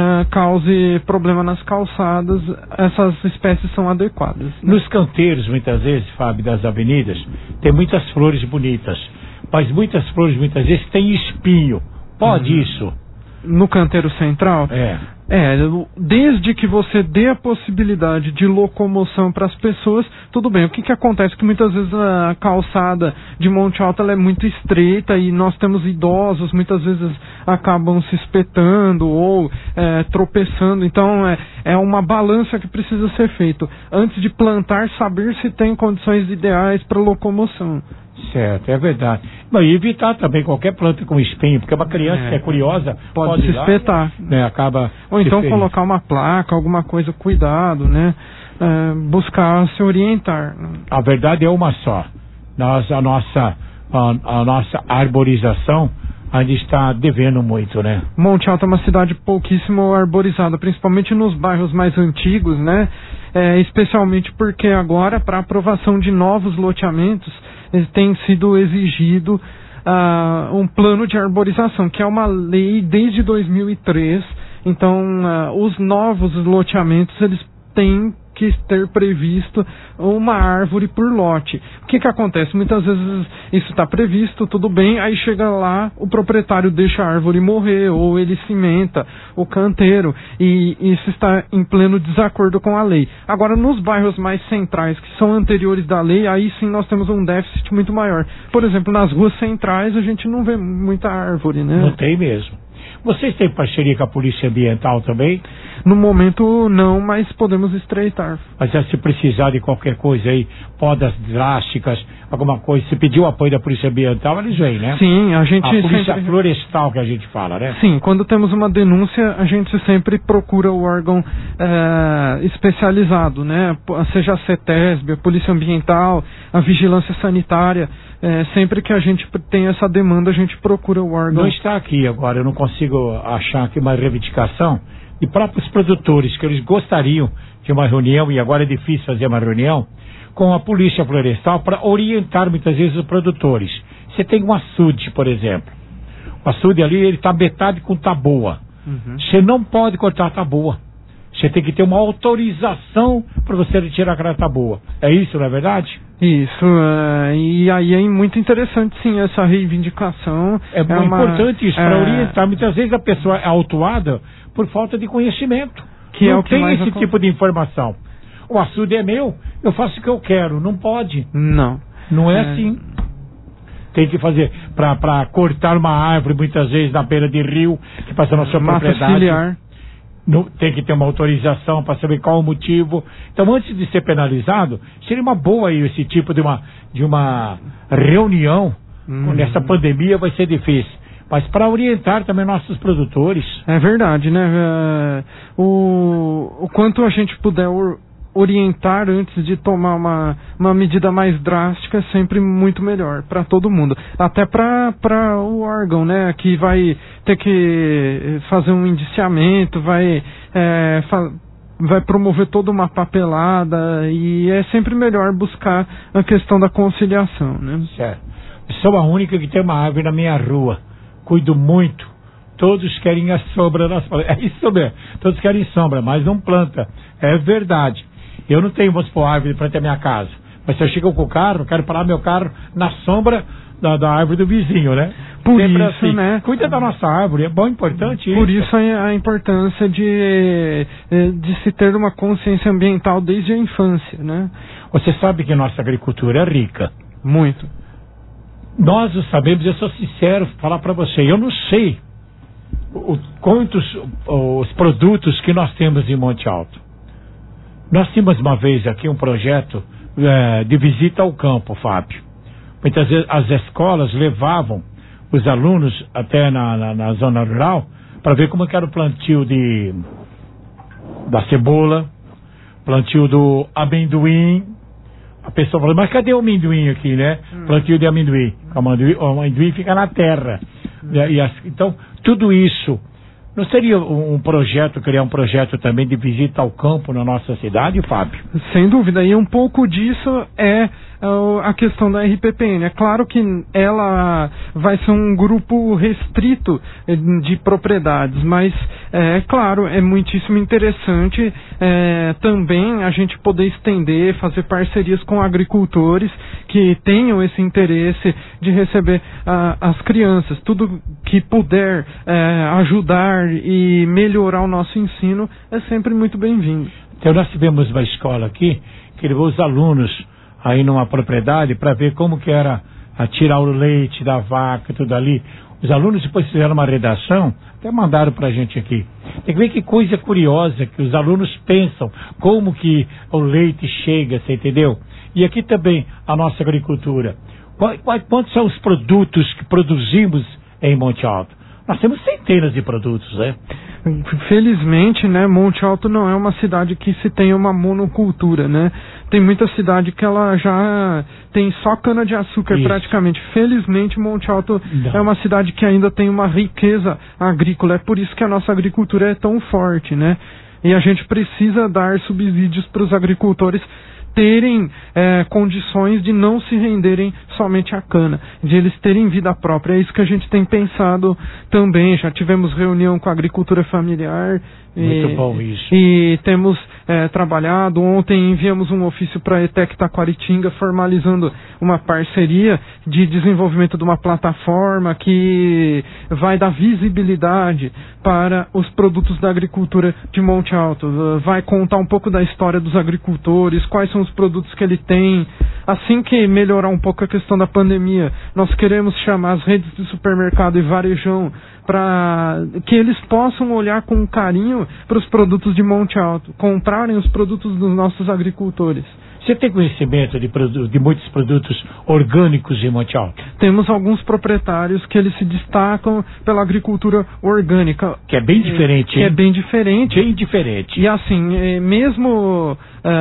cause problema nas calçadas, essas espécies são adequadas. Né? Nos canteiros, muitas vezes, Fábio, das avenidas, tem muitas flores bonitas, mas muitas flores, muitas vezes, têm espinho. Pode uhum. isso? No canteiro central? É. É, desde que você dê a possibilidade de locomoção para as pessoas, tudo bem. O que que acontece? Que muitas vezes a calçada de Monte Alto ela é muito estreita e nós temos idosos, muitas vezes acabam se espetando ou é, tropeçando. Então é, é uma balança que precisa ser feita. Antes de plantar, saber se tem condições ideais para locomoção. Certo, é verdade. Mas evitar também qualquer planta com espinho, porque uma criança é, que é curiosa pode, pode se ir lá, espetar, né, acaba ou então ferindo. Colocar uma placa, alguma coisa, cuidado, né? É, buscar se orientar. A verdade é uma só. Nós, a nossa, a, a nossa arborização ainda está devendo muito, né? Monte Alto é uma cidade pouquíssimo arborizada, principalmente nos bairros mais antigos, né? É, especialmente porque agora, para aprovação de novos loteamentos, tem sido exigido uh, um plano de arborização, que é uma lei desde dois mil e três. Então, uh, os novos loteamentos, eles têm que que ter previsto uma árvore por lote. O que que acontece? Muitas vezes isso está previsto, tudo bem, aí chega lá, o proprietário deixa a árvore morrer, ou ele cimenta o canteiro, e isso está em pleno desacordo com a lei. Agora, nos bairros mais centrais, que são anteriores da lei, aí sim nós temos um déficit muito maior. Por exemplo, nas ruas centrais a gente não vê muita árvore, né? Não tem mesmo. Vocês têm parceria com a Polícia Ambiental também? No momento não, mas podemos estreitar. Mas se precisar de qualquer coisa aí, podas drásticas, alguma coisa, se pedir o apoio da Polícia Ambiental, eles vêm, né? Sim, a gente... A Polícia sempre... Florestal que a gente fala, né? Sim, quando temos uma denúncia, a gente sempre procura o órgão é, especializado, né? Seja a CETESB, a Polícia Ambiental, a Vigilância Sanitária. É, sempre que a gente tem essa demanda, a gente procura o órgão. Não está aqui agora, eu não consigo achar aqui uma reivindicação de próprios produtores, que eles gostariam de uma reunião, e agora é difícil fazer uma reunião, com a Polícia Florestal para orientar muitas vezes os produtores. Você tem um açude, por exemplo. O açude ali, ele está metade com taboa. Uhum. Você não pode cortar a taboa. Você tem que ter uma autorização para você retirar aquela taboa. É isso, não é verdade? Isso, uh, e aí é muito interessante sim essa reivindicação. É, é muito uma, importante isso, é... para orientar. Muitas vezes a pessoa é autuada por falta de conhecimento. Que não é o que tem mais esse acontece. tipo de informação. O açude é meu, eu faço o que eu quero. Não pode. Não. Não é, é... assim. Tem que fazer para cortar uma árvore, muitas vezes na beira de rio, que passa na sua Mata propriedade. Ciliar. No, tem que ter uma autorização para saber qual o motivo. Então, antes de ser penalizado, seria uma boa aí esse tipo de uma, de uma reunião. Uhum. Nessa pandemia vai ser difícil. Mas para orientar também nossos produtores. É verdade, né? É, o, o quanto a gente puder or, orientar antes de tomar uma, uma medida mais drástica é sempre muito melhor para todo mundo. Até para o órgão, né? Que vai ter que fazer um indiciamento, vai, é, fa vai promover toda uma papelada, e é sempre melhor buscar a questão da conciliação, né? Certo. Eu sou a única que tem uma árvore na minha rua. Cuido muito. Todos querem a sombra das folhas. É isso mesmo. Todos querem sombra, mas não planta. É verdade. Eu não tenho, vamos supor, árvore para ter minha casa. Mas se eu chego com o carro, quero parar meu carro na sombra da, da árvore do vizinho, né? Por Sempre isso, assim. né? Cuida da nossa árvore, é bom, importante Por isso. isso a, a importância de, de se ter uma consciência ambiental desde a infância, né? Você sabe que nossa agricultura é rica. Muito. Nós o sabemos, eu sou sincero, falar para você, eu não sei o, quantos os produtos que nós temos em Monte Alto. Nós tínhamos uma vez aqui um projeto é, de visita ao campo, Fábio. Muitas vezes as escolas levavam os alunos até na, na, na zona rural para ver como que era o plantio de, da cebola, plantio do amendoim. A pessoa falou, mas cadê o amendoim aqui, né? Hum. Plantio de amendoim. O amendoim, o amendoim fica na terra. Hum. E, e as, então, tudo isso. Não seria um, um projeto, criar um projeto também de visita ao campo na nossa cidade, Fábio? Sem dúvida. E um pouco disso é uh, a questão da R P P N. É claro que ela vai ser um grupo restrito de propriedades, mas é claro, é muitíssimo interessante é, também a gente poder estender, fazer parcerias com agricultores que tenham esse interesse de receber uh, as crianças. Tudo que puder é, ajudar e melhorar o nosso ensino é sempre muito bem-vindo. Então nós tivemos uma escola aqui que levou os alunos aí numa propriedade para ver como que era a tirar o leite da vaca, tudo ali. Os alunos depois fizeram uma redação, até mandaram para a gente aqui. Tem que ver que coisa curiosa que os alunos pensam, como que o leite chega, você entendeu? E aqui também a nossa agricultura. Quais, quantos são os produtos que produzimos em Monte Alto? Nós temos centenas de produtos, né? Felizmente, né, Monte Alto não é uma cidade que se tenha uma monocultura, né? Tem muita cidade que ela já tem só cana-de-açúcar praticamente. Felizmente, Monte Alto não. É uma cidade que ainda tem uma riqueza agrícola. É por isso que a nossa agricultura é tão forte, né? E a gente precisa dar subsídios para os agricultores terem é, condições de não se renderem somente a cana, de eles terem vida própria. É isso que a gente tem pensado também. Já tivemos reunião com a agricultura familiar. Muito e, bom isso. E temos é, trabalhado. Ontem enviamos um ofício para a ETEC Taquaritinga formalizando uma parceria de desenvolvimento de uma plataforma que vai dar visibilidade para os produtos da agricultura de Monte Alto. Vai contar um pouco da história dos agricultores, quais são os produtos que ele tem. Assim que melhorar um pouco a questão da pandemia, nós queremos chamar as redes de supermercado e varejão para que eles possam olhar com carinho para os produtos de Monte Alto, comprarem os produtos dos nossos agricultores. Você tem conhecimento de, produ- de muitos produtos orgânicos em Monte Alto? Temos alguns proprietários que eles se destacam pela agricultura orgânica. Que é bem diferente, Que hein? é bem diferente. Bem diferente. E assim, é, mesmo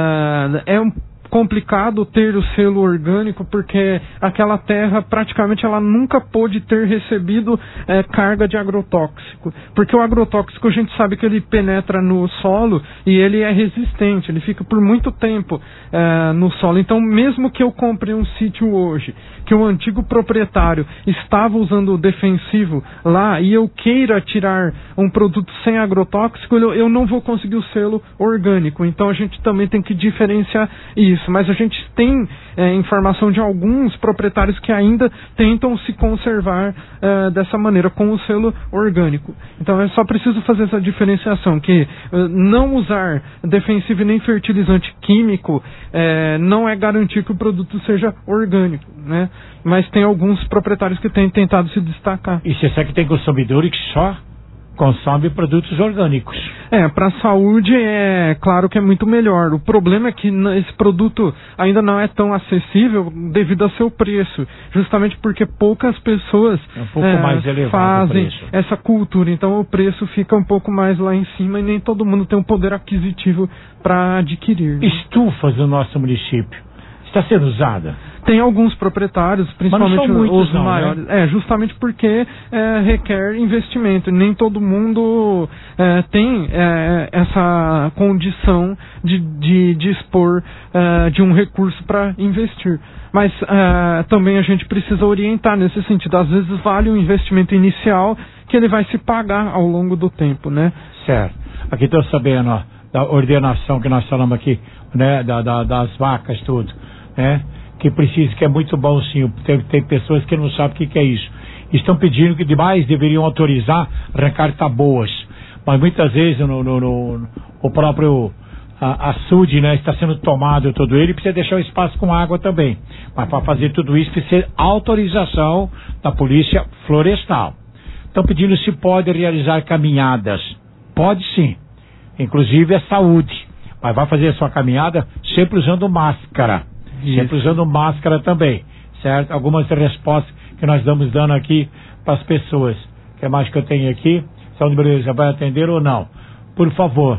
uh, é um complicado ter o selo orgânico, porque aquela terra praticamente ela nunca pôde ter recebido é, carga de agrotóxico, porque o agrotóxico a gente sabe que ele penetra no solo e ele é resistente, ele fica por muito tempo é, no solo. Então mesmo que eu compre um sítio hoje, que o antigo proprietário estava usando o defensivo lá e eu queira tirar um produto sem agrotóxico, eu, eu não vou conseguir o selo orgânico. Então a gente também tem que diferenciar isso. Mas a gente tem é, informação de alguns proprietários que ainda tentam se conservar é, dessa maneira, com o selo orgânico. Então é só preciso fazer essa diferenciação, que é, não usar defensivo e nem fertilizante químico é, não é garantir que o produto seja orgânico, né? Mas tem alguns proprietários que têm tentado se destacar. E você sabe que tem consumidores que só consome produtos orgânicos. É, para a saúde é claro que é muito melhor. O problema é que esse produto ainda não é tão acessível devido ao seu preço, justamente porque poucas pessoas é um pouco é, mais elevado fazem o preço. Essa cultura. Então o preço fica um pouco mais lá em cima e nem todo mundo tem um poder aquisitivo para adquirir. Estufas no nosso município está sendo usada? Tem alguns proprietários, principalmente Mas não são muitos, os não, maiores. Né? É, justamente porque é, requer investimento. Nem todo mundo é, tem é, essa condição de, de dispor é, de um recurso para investir. Mas é, também a gente precisa orientar nesse sentido. Às vezes vale um investimento inicial que ele vai se pagar ao longo do tempo, né? Certo. Aqui estou sabendo, ó, da ordenação que nós falamos aqui, né, da, da, das vacas, tudo, né? Que precisa, que é muito bom sim, tem, tem pessoas que não sabem o que, que é isso. Estão pedindo que demais deveriam autorizar arrancar taboas, mas muitas vezes no, no, no o próprio a, açude, né, está sendo tomado todo ele, precisa deixar o espaço com água também, mas para fazer tudo isso precisa autorização da Polícia Florestal. Estão pedindo se pode realizar caminhadas. Pode sim, inclusive é saúde, mas vai fazer a sua caminhada sempre usando máscara. Isso. Sempre usando máscara também, certo? Algumas respostas que nós estamos dando aqui para as pessoas. O que mais que eu tenho aqui? Saúde, beleza, vai atender ou não? Por favor,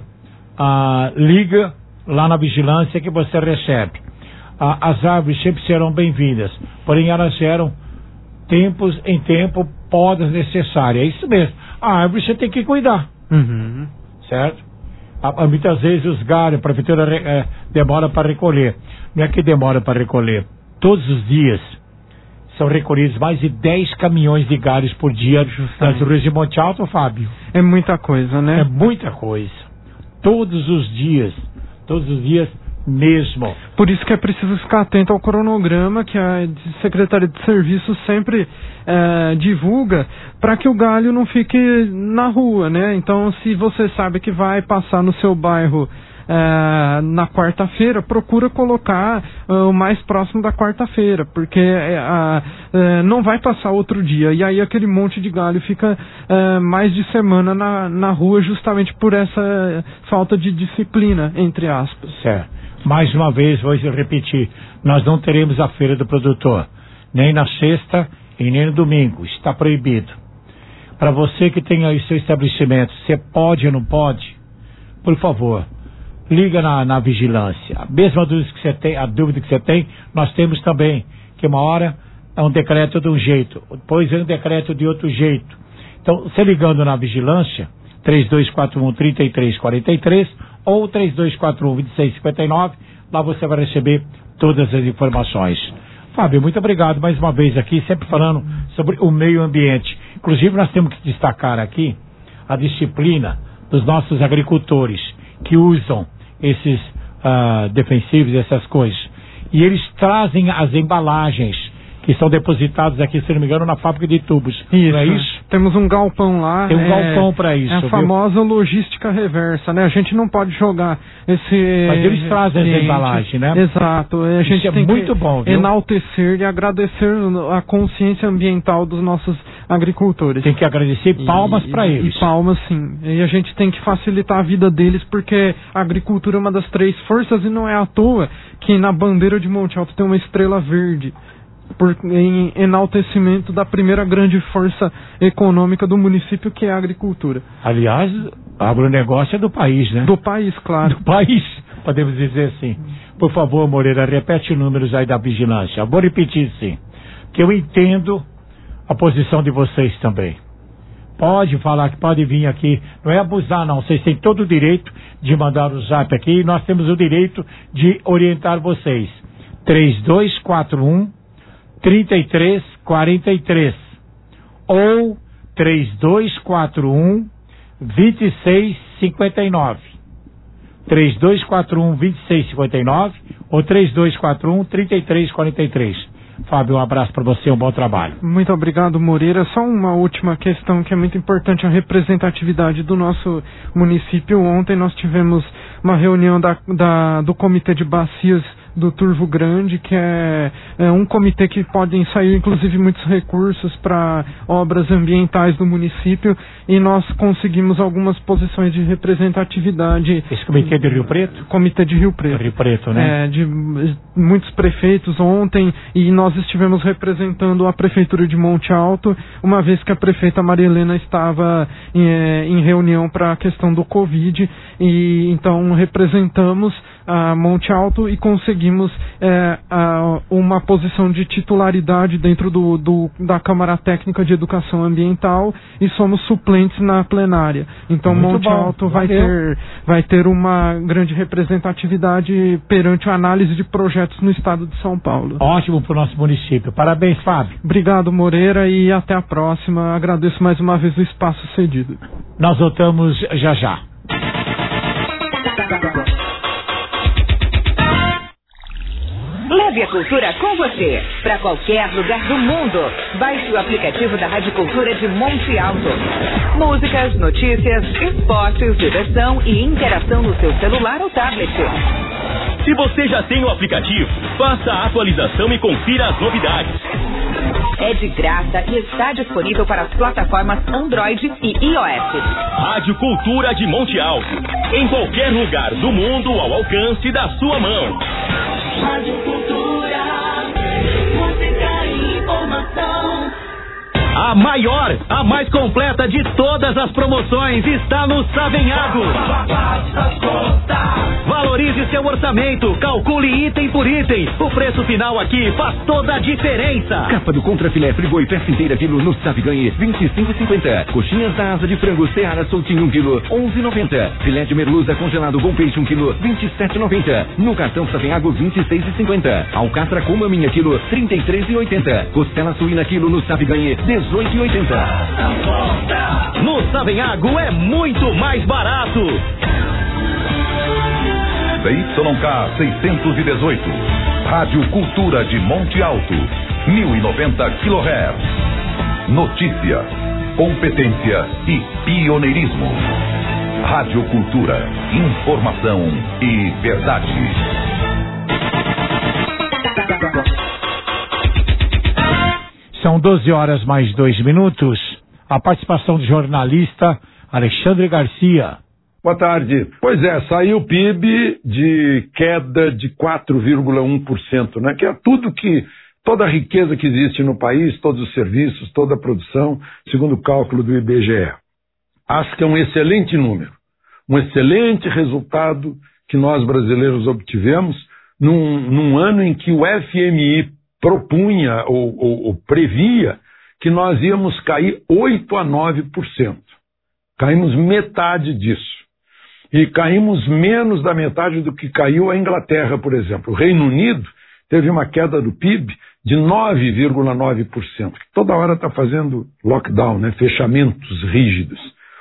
ah, liga lá na vigilância que você recebe. Ah, as árvores sempre serão bem-vindas, porém elas geram tempos em tempo podas necessárias. É isso mesmo. A árvore você tem que cuidar, uhum. certo? Muitas vezes os galhos, a prefeitura é, demora para recolher. Não é que demora para recolher. Todos os dias são recolhidos mais de dez caminhões de galhos por dia nas ruas de Monte Alto, Fábio. É muita coisa, né? É muita coisa. Todos os dias. Todos os dias mesmo. Por isso que é preciso ficar atento ao cronograma que a Secretaria de Serviços sempre é, divulga, para que o galho não fique na rua, né? Então, se você sabe que vai passar no seu bairro é, na quarta-feira, procura colocar é, o mais próximo da quarta-feira, porque é, é, não vai passar outro dia, e aí aquele monte de galho fica é, mais de semana na, na rua, justamente por essa falta de disciplina, entre aspas. Certo. Mais uma vez, vou repetir, nós não teremos a feira do produtor, nem na sexta e nem no domingo, está proibido. Para você que tem aí seu estabelecimento, você pode ou não pode? Por favor, liga na, na vigilância. A mesma dúvida que você tem, a dúvida que você tem, nós temos também, que uma hora é um decreto de um jeito, depois é um decreto de outro jeito. Então, você ligando na vigilância, três dois quatro um, três três quatro três ou três dois quatro um, dois seis cinco nove, lá você vai receber todas as informações. Fábio, muito obrigado mais uma vez aqui, sempre falando sobre o meio ambiente. Inclusive, nós temos que destacar aqui a disciplina dos nossos agricultores que usam esses uh, defensivos, essas coisas. E eles trazem as embalagens que são depositadas aqui, se não me engano, na fábrica de tubos. Isso. Não é isso? Temos um galpão lá. Tem um é, galpão para isso. É a viu? famosa logística reversa, né? A gente não pode jogar esse... Mas eles trazem as embalagens, né? Exato. A gente isso é tem muito que bom, viu? enaltecer e agradecer a consciência ambiental dos nossos agricultores. Tem que agradecer palmas para eles. E palmas, sim. E a gente tem que facilitar a vida deles, porque a agricultura é uma das três forças e não é à toa que na bandeira de Monte Alto tem uma estrela verde. Por, em enaltecimento da primeira grande força econômica do município, que é a agricultura. Aliás, o agronegócio é do país, né? Do país, claro. Do país, podemos dizer assim. Por favor, Moreira, repete os números aí da vigilância. Vou repetir, sim. Que eu entendo a posição de vocês também. Pode falar que pode vir aqui. Não é abusar, não. Vocês têm todo o direito de mandar o zap aqui e nós temos o direito de orientar vocês. três dois quatro um trinta e três quarenta e três ou três dois quatro um vinte e seis cinquenta e nove. três dois quatro um vinte e seis cinquenta e nove ou três dois quatro um trinta e três quarenta e três. Fábio, um abraço para você, um bom trabalho. Muito obrigado, Moreira. Só uma última questão que é muito importante, a representatividade do nosso município. Ontem nós tivemos uma reunião da, da, do Comitê de Bacias do Turvo Grande, que é, é um comitê que podem sair inclusive muitos recursos para obras ambientais do município, e nós conseguimos algumas posições de representatividade. Esse comitê de Rio Preto? Comitê de Rio Preto. Rio Preto, né? É, de muitos prefeitos ontem, e nós estivemos representando a prefeitura de Monte Alto, uma vez que a prefeita Maria Helena estava em, é, em reunião para a questão do Covid, e então representamos a Monte Alto e conseguimos é, a, uma posição de titularidade dentro do, do, da Câmara Técnica de Educação Ambiental, e somos suplentes na plenária. Então muito Monte bom, Alto vai valeu. ter, vai ter uma grande representatividade perante a análise de projetos no estado de São Paulo. Ótimo para o nosso município. Parabéns, Fábio. Obrigado, Moreira, e até a próxima. Agradeço mais uma vez o espaço cedido. Nós voltamos já já. Leve a cultura com você para qualquer lugar do mundo. Baixe o aplicativo da Rádio Cultura de Monte Alto. Músicas, notícias, esportes, diversão e interação no seu celular ou tablet. Se você já tem o aplicativo, faça a atualização e confira as novidades. É de graça e está disponível para as plataformas Android e iOS. Rádio Cultura de Monte Alto. Em qualquer lugar do mundo, ao alcance da sua mão. Rádio Cultura, música e informação. A maior, a mais completa de todas as promoções está no Savenhago. Valorize seu orçamento, calcule item por item. O preço final aqui faz toda a diferença. Capa do contrafilé friboi peça inteira quilo no Sabe Ganhe, vinte e cinco e cinquenta. Coxinhas da asa de frango Seara soltinho um quilo, onze e noventa. Filé de merluza congelado bom peixe um quilo, vinte e sete e noventa. No cartão Savenhago, vinte e seis e cinquenta. Alcatra com maminha quilo, trinta e três e oitenta. Costela suína quilo no Sabe Ganhe, dezoito e oitenta. No Savenhago é muito mais barato. C Y K seiscentos e dezoito, Rádio Cultura de Monte Alto, mil e noventa quilohertz. Notícia, competência e pioneirismo. Rádio Cultura, informação e verdade. São doze horas mais dois minutos. A participação do jornalista Alexandre Garcia. Boa tarde. Pois é, saiu o P I B de queda de quatro vírgula um por cento, né? Que é tudo que, toda a riqueza que existe no país, todos os serviços, toda a produção, segundo o cálculo do I B G E. Acho que é um excelente número, um excelente resultado que nós brasileiros obtivemos num, num ano em que o F M I propunha ou, ou, ou previa que nós íamos cair oito a nove por cento. Caímos metade disso. E caímos menos da metade do que caiu a Inglaterra, por exemplo. O Reino Unido teve uma queda do P I B de nove vírgula nove por cento, que toda hora está fazendo lockdown, né, fechamentos rígidos.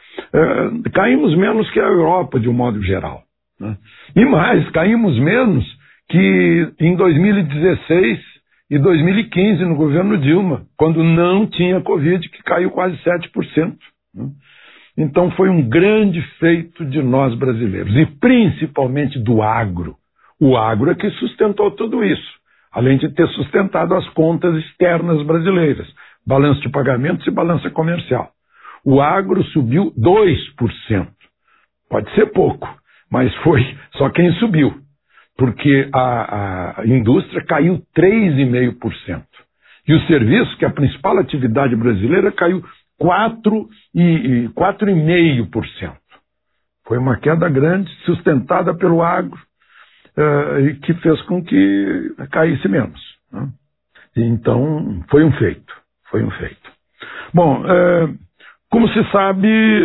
É, caímos menos que a Europa, de um modo geral. Né? E mais, caímos menos que em dois mil e dezesseis e dois mil e quinze, no governo Dilma, quando não tinha Covid, que caiu quase sete por cento. Né? Então foi um grande feito de nós brasileiros, e principalmente do agro. O agro é que sustentou tudo isso, além de ter sustentado as contas externas brasileiras, balanço de pagamentos e balança comercial. O agro subiu dois por cento. Pode ser pouco, mas foi só quem subiu, porque a, a indústria caiu três vírgula cinco por cento. E o serviço, que é a principal atividade brasileira, caiu quatro vírgula cinco por cento. Foi uma queda grande, sustentada pelo agro, uh, e que fez com que caísse menos. Né? Então, foi um feito. Foi um feito. Bom, uh, como se sabe,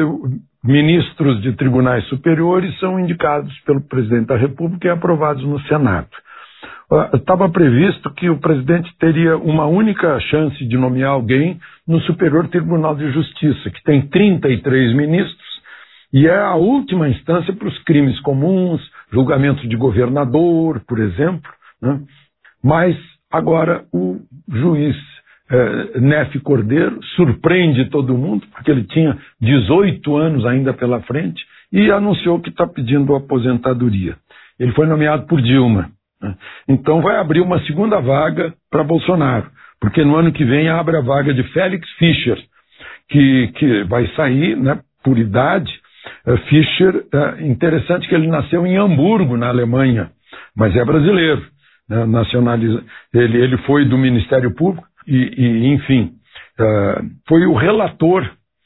ministros de tribunais superiores são indicados pelo presidente da República e aprovados no Senado. Estava previsto que o presidente teria uma única chance de nomear alguém no Superior Tribunal de Justiça, que tem trinta e três ministros, e é a última instância para os crimes comuns, julgamento de governador, por exemplo. Né? Mas agora o juiz eh, Nefe Cordeiro surpreende todo mundo, porque ele tinha dezoito anos ainda pela frente, e anunciou que está pedindo aposentadoria. Ele foi nomeado por Dilma. Então vai abrir uma segunda vaga para Bolsonaro, porque no ano que vem abre a vaga de Félix Fischer, que, que vai sair, né, por idade. uh, Fischer, uh, interessante que ele nasceu em Hamburgo, na Alemanha, mas é brasileiro, né, nacionaliza, ele, ele foi do Ministério Público e, e enfim, uh, foi o relator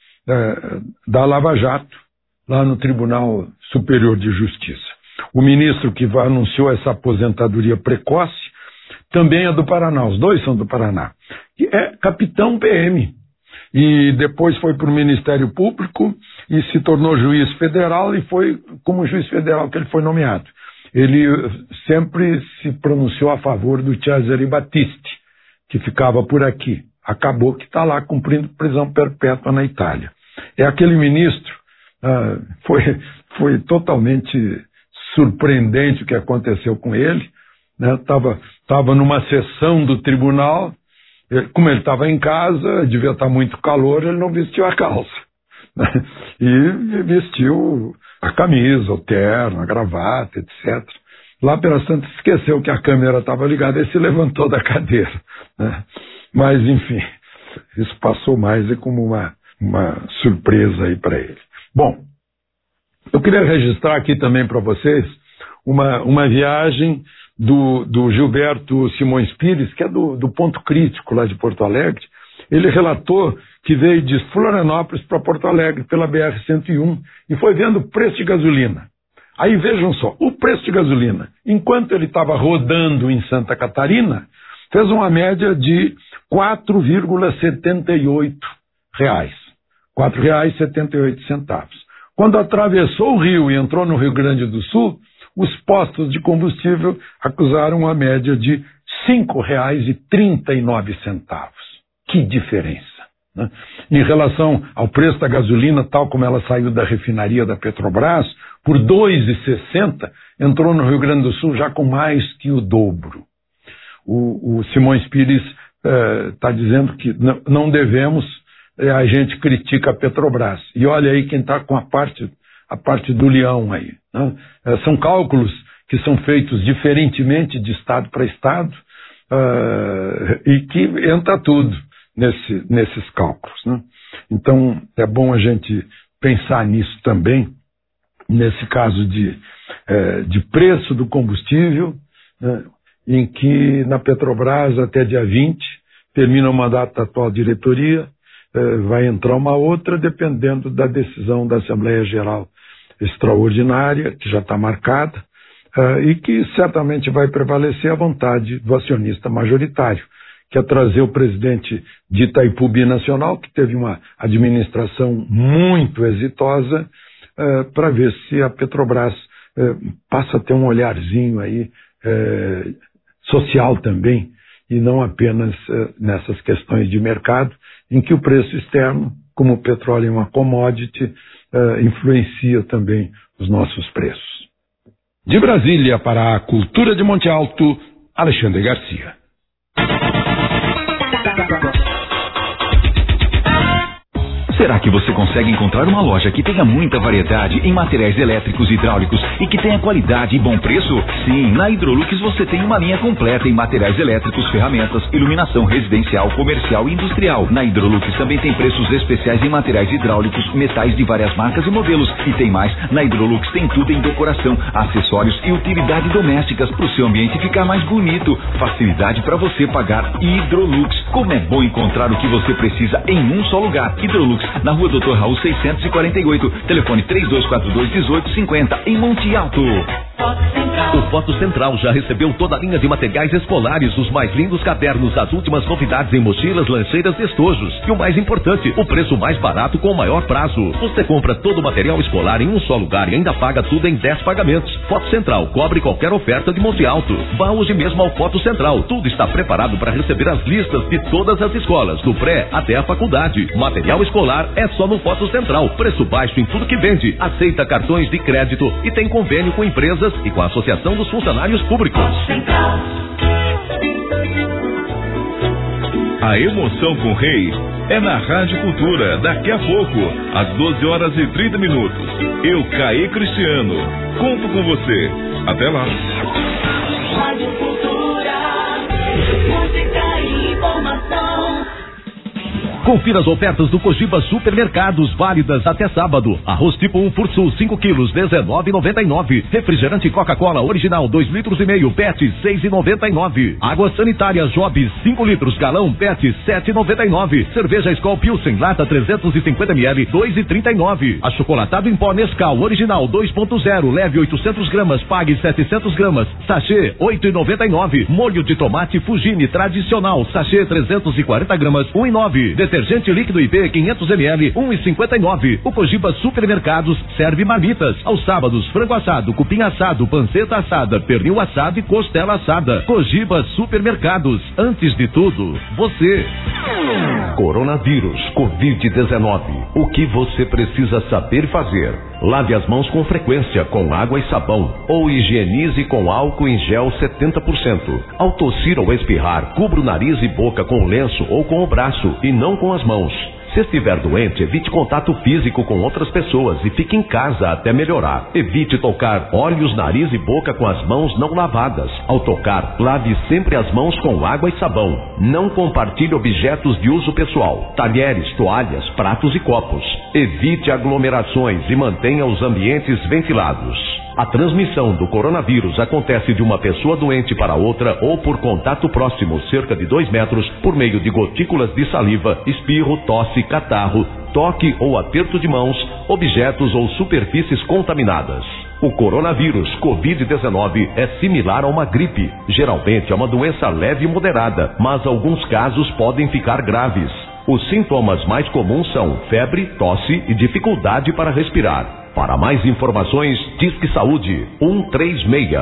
uh, da Lava Jato lá no Tribunal Superior de Justiça. O ministro que anunciou essa aposentadoria precoce também é do Paraná, os dois são do Paraná, que é capitão P M, e depois foi para o Ministério Público e se tornou juiz federal, e foi como juiz federal que ele foi nomeado. Ele sempre se pronunciou a favor do Cesare Battisti, que ficava por aqui. Acabou que está lá cumprindo prisão perpétua na Itália. É aquele ministro, ah, foi, foi totalmente surpreendente o que aconteceu com ele, né? Tava, tava numa sessão do tribunal, como ele estava em casa, devia estar muito calor, ele não vestiu a calça, né? E vestiu a camisa, o terno, a gravata, etcétera. Lá pelas tantas esqueceu que a câmera estava ligada e se levantou da cadeira, né? Mas enfim, isso passou mais como uma, uma surpresa aí para ele. Bom, eu queria registrar aqui também para vocês uma, uma viagem do, do Gilberto Simões Pires, que é do, do Ponto Crítico lá de Porto Alegre. Ele relatou que veio de Florianópolis para Porto Alegre pela B R cento e um e foi vendo o preço de gasolina. Aí vejam só, o preço de gasolina, enquanto ele estava rodando em Santa Catarina, fez uma média de quatro vírgula setenta e oito reais. quatro reais e setenta e oito centavos. Quando atravessou o Rio e entrou no Rio Grande do Sul, os postos de combustível acusaram uma média de cinco reais e trinta e nove centavos. Que diferença, né? Em relação ao preço da gasolina, tal como ela saiu da refinaria da Petrobras, por dois reais e sessenta centavos, entrou no Rio Grande do Sul já com mais que o dobro. O, o Simões Pires está eh, dizendo que não, não devemos... a gente critica a Petrobras. E olha aí quem está com a parte, a parte do leão aí. Né? São cálculos que são feitos diferentemente de estado para estado, uh, e que entra tudo nesse, nesses cálculos. Né? Então é bom a gente pensar nisso também, nesse caso de, eh, de preço do combustível, né? Em que na Petrobras até dia vinte termina o mandato da atual diretoria, vai entrar uma outra dependendo da decisão da Assembleia Geral Extraordinária, que já está marcada, uh, e que certamente vai prevalecer a vontade do acionista majoritário, que é trazer o presidente de Itaipu Binacional, que teve uma administração muito exitosa, uh, para ver se a Petrobras uh, passa a ter um olharzinho aí, uh, social também, e não apenas uh, nessas questões de mercado, em que o preço externo, como o petróleo é uma commodity, uh, influencia também os nossos preços. De Brasília para a Cultura de Monte Alto, Alexandre Garcia. Será que você consegue encontrar uma loja que tenha muita variedade em materiais elétricos e hidráulicos e que tenha qualidade e bom preço? Sim, na Hidrolux você tem uma linha completa em materiais elétricos, ferramentas, iluminação residencial, comercial e industrial. Na Hidrolux também tem preços especiais em materiais hidráulicos, metais de várias marcas e modelos. E tem mais, na Hidrolux tem tudo em decoração, acessórios e utilidades domésticas para o seu ambiente ficar mais bonito. Facilidade para você pagar. Hidrolux. Como é bom encontrar o que você precisa em um só lugar. Hidrolux, na rua doutor Raul seiscentos e quarenta e oito, telefone três dois quatro dois, um oito cinco zero, em Monte Alto. O Foto Central já recebeu toda a linha de materiais escolares, os mais lindos cadernos, as últimas novidades em mochilas, lancheiras e estojos. E o mais importante, o preço mais barato com o maior prazo. Você compra todo o material escolar em um só lugar e ainda paga tudo em dez pagamentos. Foto Central cobre qualquer oferta de Monte Alto. Vá hoje mesmo ao Foto Central. Tudo está preparado para receber as listas de todas as escolas, do pré até a faculdade. Material escolar é só no Foto Central. Preço baixo em tudo que vende. Aceita cartões de crédito e tem convênio com empresas e com a Associação dos Funcionários Públicos. A emoção com o Rei é na Rádio Cultura, daqui a pouco, às doze horas e trinta minutos. Eu, Caê Cristiano, conto com você. Até lá. Rádio Cultura, música e informação. Confira as ofertas do Cogiba Supermercados, válidas até sábado. Arroz tipo um Fursul, cinco quilos, dezenove e noventa e nove. Refrigerante Coca-Cola original, dois litros e meio, P E T, seis e noventa e nove. Água sanitária Job, cinco litros, galão, P E T, sete e noventa e nove. Cerveja Skol Pilsen, lata trezentos e cinquenta mililitros, dois e trinta e nove. Achocolatado em pó Nescau, original, dois ponto zero, leve oitocentos gramas, pague setecentos gramas. Sachê, oito e noventa e nove. Molho de tomate Fugini, tradicional, sachê trezentos e quarenta gramas, um e nove. Detergente líquido I P quinhentos mililitros, um e cinquenta e nove. O Cogiba Supermercados serve marmitas. Aos sábados, frango assado, cupim assado, panceta assada, pernil assado e costela assada. Cogiba Supermercados. Antes de tudo, você. Coronavírus, covid dezenove. O que você precisa saber fazer? Lave as mãos com frequência com água e sabão ou higienize com álcool em gel setenta por cento. Ao tossir ou espirrar, cubra o nariz e boca com o lenço ou com o braço e não com as mãos. Se estiver doente, evite contato físico com outras pessoas e fique em casa até melhorar. Evite tocar olhos, nariz e boca com as mãos não lavadas. Ao tocar, lave sempre as mãos com água e sabão. Não compartilhe objetos de uso pessoal, talheres, toalhas, pratos e copos. Evite aglomerações e mantenha os ambientes ventilados. A transmissão do coronavírus acontece de uma pessoa doente para outra ou por contato próximo, cerca de dois metros, por meio de gotículas de saliva, espirro, tosse, catarro, toque ou aperto de mãos, objetos ou superfícies contaminadas. O coronavírus covid dezenove é similar a uma gripe. Geralmente é uma doença leve e moderada, mas alguns casos podem ficar graves. Os sintomas mais comuns são febre, tosse e dificuldade para respirar. Para mais informações, Disque Saúde um três seis.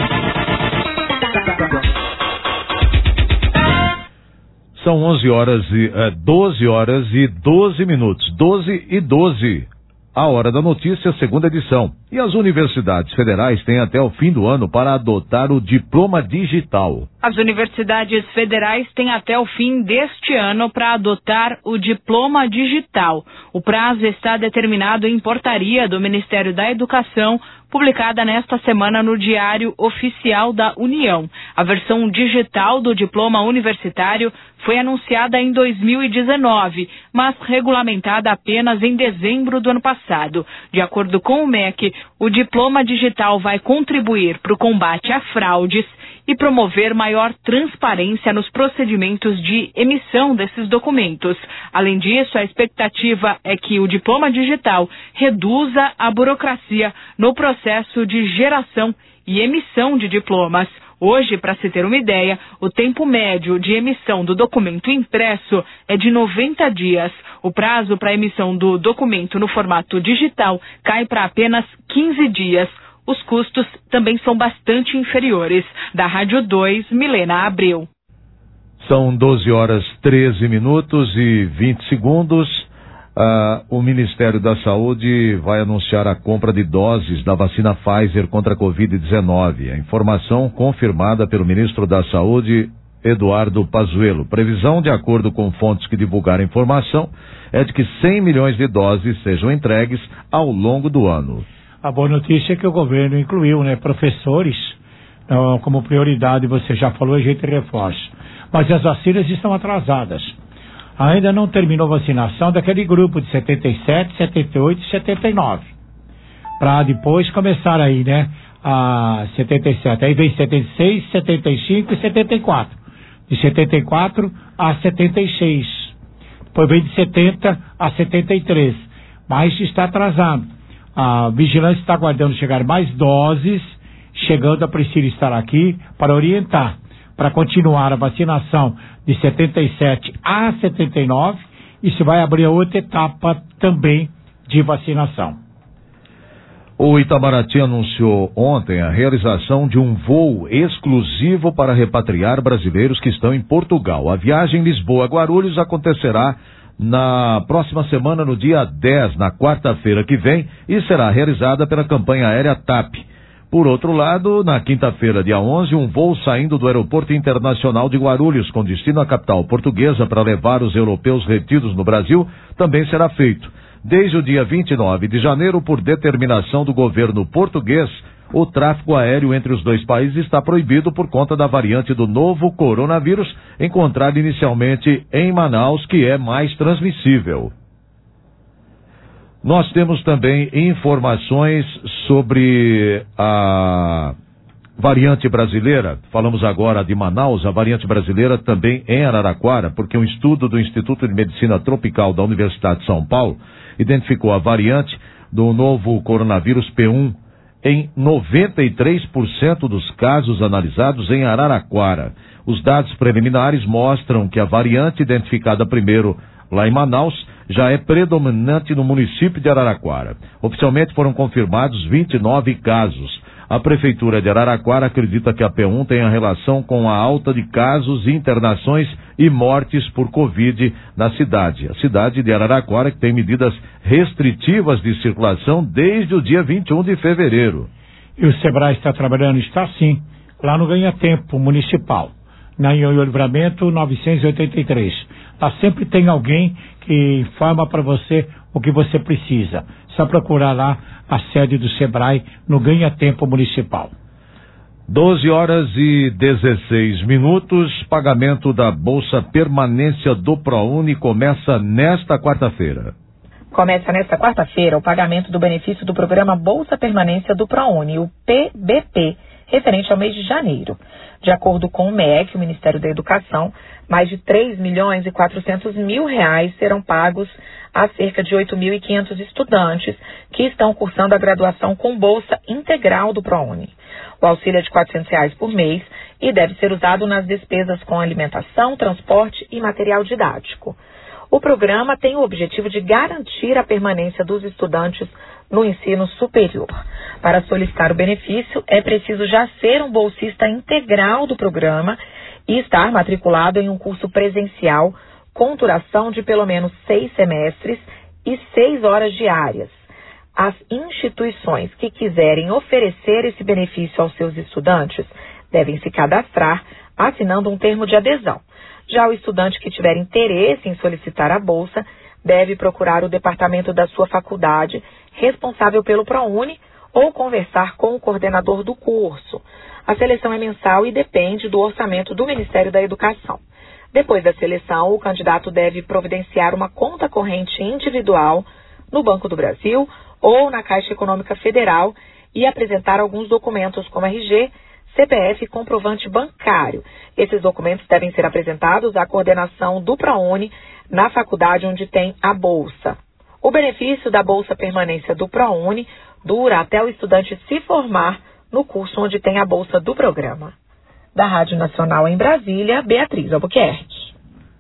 São onze horas e eh, doze horas e doze minutos. doze e doze. A Hora da Notícia, segunda edição. E as universidades federais têm até o fim do ano para adotar o diploma digital. As universidades federais têm até o fim deste ano para adotar o diploma digital. O prazo está determinado em portaria do Ministério da Educação, publicada nesta semana no Diário Oficial da União. A versão digital do diploma universitário foi anunciada em dois mil e dezenove, mas regulamentada apenas em dezembro do ano passado. De acordo com o M E C, o diploma digital vai contribuir para o combate a fraudes e promover maior transparência nos procedimentos de emissão desses documentos. Além disso, a expectativa é que o diploma digital reduza a burocracia no processo de geração e emissão de diplomas. Hoje, para se ter uma ideia, o tempo médio de emissão do documento impresso é de noventa dias. O prazo para emissão do documento no formato digital cai para apenas quinze dias. Os custos também são bastante inferiores. Da Rádio dois, Milena Abreu. São doze horas treze minutos e vinte segundos. Ah, o Ministério da Saúde vai anunciar a compra de doses da vacina Pfizer contra a covid dezenove. A informação confirmada pelo ministro da Saúde, Eduardo Pazuello. Previsão, de acordo com fontes que divulgaram a informação, é de que cem milhões de doses sejam entregues ao longo do ano. A boa notícia é que o governo incluiu, né, professores uh, como prioridade, você já falou, a gente reforça. Mas as vacinas estão atrasadas. Ainda não terminou a vacinação daquele grupo de setenta e sete, setenta e oito e setenta e nove. Para depois começar aí, né, a setenta e sete. Aí vem setenta e seis, setenta e cinco e setenta e quatro. De setenta e quatro a setenta e seis. Depois vem de setenta a setenta e três. Mas está atrasado. A vigilância está aguardando chegar mais doses. Chegando, a Priscila estar aqui para orientar, para continuar a vacinação de setenta e sete a setenta e nove, e se vai abrir a outra etapa também de vacinação. O Itamaraty anunciou ontem a realização de um voo exclusivo para repatriar brasileiros que estão em Portugal. A viagem Lisboa-Guarulhos acontecerá na próxima semana, no dia dez, na quarta-feira que vem, e será realizada pela campanha aérea TAP. Por outro lado, na quinta-feira, dia onze, um voo saindo do Aeroporto Internacional de Guarulhos, com destino à capital portuguesa, para levar os europeus retidos no Brasil, também será feito. Desde o dia vinte e nove de janeiro, por determinação do governo português, o tráfego aéreo entre os dois países está proibido por conta da variante do novo coronavírus, encontrada inicialmente em Manaus, que é mais transmissível. Nós temos também informações sobre a variante brasileira. Falamos agora de Manaus, a variante brasileira também em Araraquara, porque um estudo do Instituto de Medicina Tropical da Universidade de São Paulo identificou a variante do novo coronavírus P um em noventa e três por cento dos casos analisados em Araraquara. Os dados preliminares mostram que a variante identificada primeiro lá em Manaus já é predominante no município de Araraquara. Oficialmente foram confirmados vinte e nove casos. A Prefeitura de Araraquara acredita que a P um tem a relação com a alta de casos, internações e mortes por Covid na cidade. A cidade de Araraquara, que tem medidas restritivas de circulação desde o dia vinte e um de fevereiro. E o Sebrae está trabalhando, está sim, lá no Ganha Tempo Municipal, na Ioiô Livramento novecentos e oitenta e três. Lá sempre tem alguém que informa para você o que você precisa. Só procurar lá a sede do Sebrae no Ganha Tempo Municipal. doze horas e dezesseis minutos. Pagamento da Bolsa Permanência do ProUni começa nesta quarta-feira. Começa nesta quarta-feira o pagamento do benefício do programa Bolsa Permanência do ProUni, o P B P, referente ao mês de janeiro. De acordo com o M E C, o Ministério da Educação, mais de três milhões e quatrocentos mil reais serão pagos a cerca de oito mil e quinhentos estudantes que estão cursando a graduação com bolsa integral do ProUni. O auxílio é de quatrocentos reais por mês e deve ser usado nas despesas com alimentação, transporte e material didático. O programa tem o objetivo de garantir a permanência dos estudantes no ensino superior. Para solicitar o benefício, é preciso já ser um bolsista integral do programa e estar matriculado em um curso presencial com duração de pelo menos seis semestres e seis horas diárias. As instituições que quiserem oferecer esse benefício aos seus estudantes devem se cadastrar assinando um termo de adesão. Já o estudante que tiver interesse em solicitar a bolsa deve procurar o departamento da sua faculdade responsável pelo ProUni ou conversar com o coordenador do curso. A seleção é mensal e depende do orçamento do Ministério da Educação. Depois da seleção, o candidato deve providenciar uma conta corrente individual no Banco do Brasil ou na Caixa Econômica Federal e apresentar alguns documentos como R G, C P F e comprovante bancário. Esses documentos devem ser apresentados à coordenação do ProUni na faculdade onde tem a bolsa. O benefício da Bolsa Permanência do ProUni dura até o estudante se formar no curso onde tem a bolsa do programa. Da Rádio Nacional em Brasília, Beatriz Albuquerque.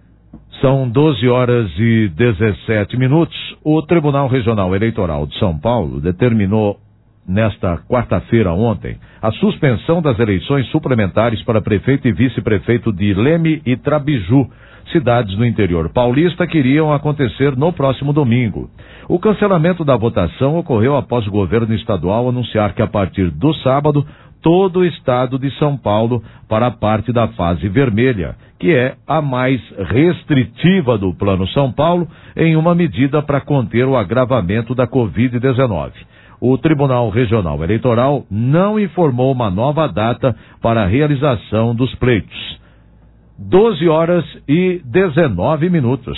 São doze horas e dezessete minutos. O Tribunal Regional Eleitoral de São Paulo determinou nesta quarta-feira ontem, a suspensão das eleições suplementares para prefeito e vice-prefeito de Leme e Trabiju, cidades do interior paulista que iriam acontecer no próximo domingo. O cancelamento da votação ocorreu após o governo estadual anunciar que a partir do sábado, todo o estado de São Paulo para a parte da fase vermelha, que é a mais restritiva do Plano São Paulo, em uma medida para conter o agravamento da covid dezenove. O Tribunal Regional Eleitoral não informou uma nova data para a realização dos pleitos. doze horas e dezenove minutos.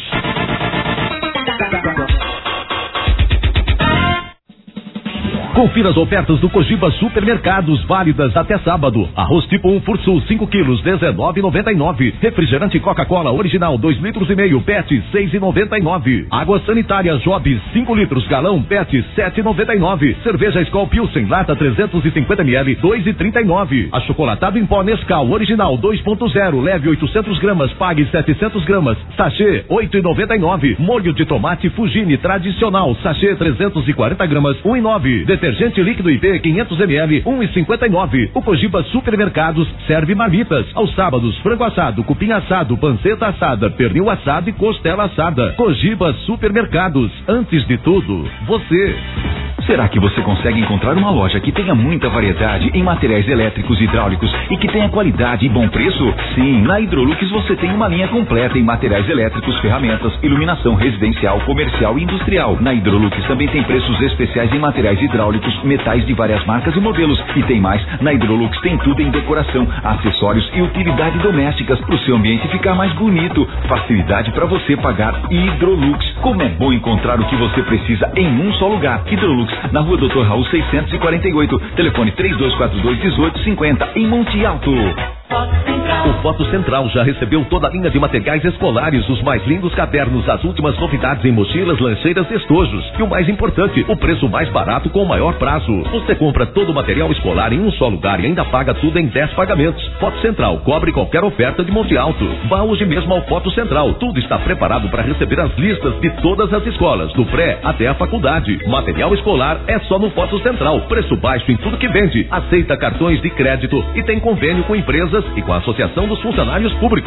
Confira as ofertas do Cogiba Supermercados, válidas até sábado. Arroz tipo um Fursul, cinco quilos, dezenove e noventa e nove. Refrigerante Coca-Cola original, dois litros e meio, P E T, seis e noventa e nove. Água sanitária Jobs, cinco litros, galão, P E T, sete e noventa e nove. Cerveja Skol Pilsen, lata trezentos e cinquenta mililitros, dois e trinta e nove. Achocolatado em pó Nescau original dois ponto zero, leve oitocentos gramas, pague setecentos gramas. Sachê, oito e noventa e nove. Molho de tomate Fugini tradicional, sachê trezentos e quarenta gramas, um e nove. Detergente líquido I P quinhentos mililitros, um e cinquenta e nove. O Cogiba Supermercados serve marmitas. Aos sábados, frango assado, cupim assado, panceta assada, pernil assado e costela assada. Cogiba Supermercados. Antes de tudo, você. Será que você consegue encontrar uma loja que tenha muita variedade em materiais elétricos e hidráulicos e que tenha qualidade e bom preço? Sim, na Hidrolux você tem uma linha completa em materiais elétricos, ferramentas, iluminação residencial, comercial e industrial. Na Hidrolux também tem preços especiais em materiais hidráulicos, metais de várias marcas e modelos. E tem mais, na Hidrolux tem tudo em decoração, acessórios e utilidades domésticas para o seu ambiente ficar mais bonito. Facilidade para você pagar Hidrolux. Como é bom encontrar o que você precisa em um só lugar. Hidrolux, na rua doutor Raul seiscentos e quarenta e oito, telefone três dois quatro dois, um oito cinco zero, em Monte Alto. O Foto Central já recebeu toda a linha de materiais escolares, os mais lindos cadernos, as últimas novidades em mochilas, lancheiras e estojos. E o mais importante, o preço mais barato com o maior prazo. Você compra todo o material escolar em um só lugar e ainda paga tudo em dez pagamentos. Foto Central, cobre qualquer oferta de Monte Alto. Vá hoje mesmo ao Foto Central. Tudo está preparado para receber as listas de todas as escolas, do pré até a faculdade. Material escolar é só no Foto Central. Preço baixo em tudo que vende. Aceita cartões de crédito e tem convênio com empresas e com a Associação dos Funcionários Públicos.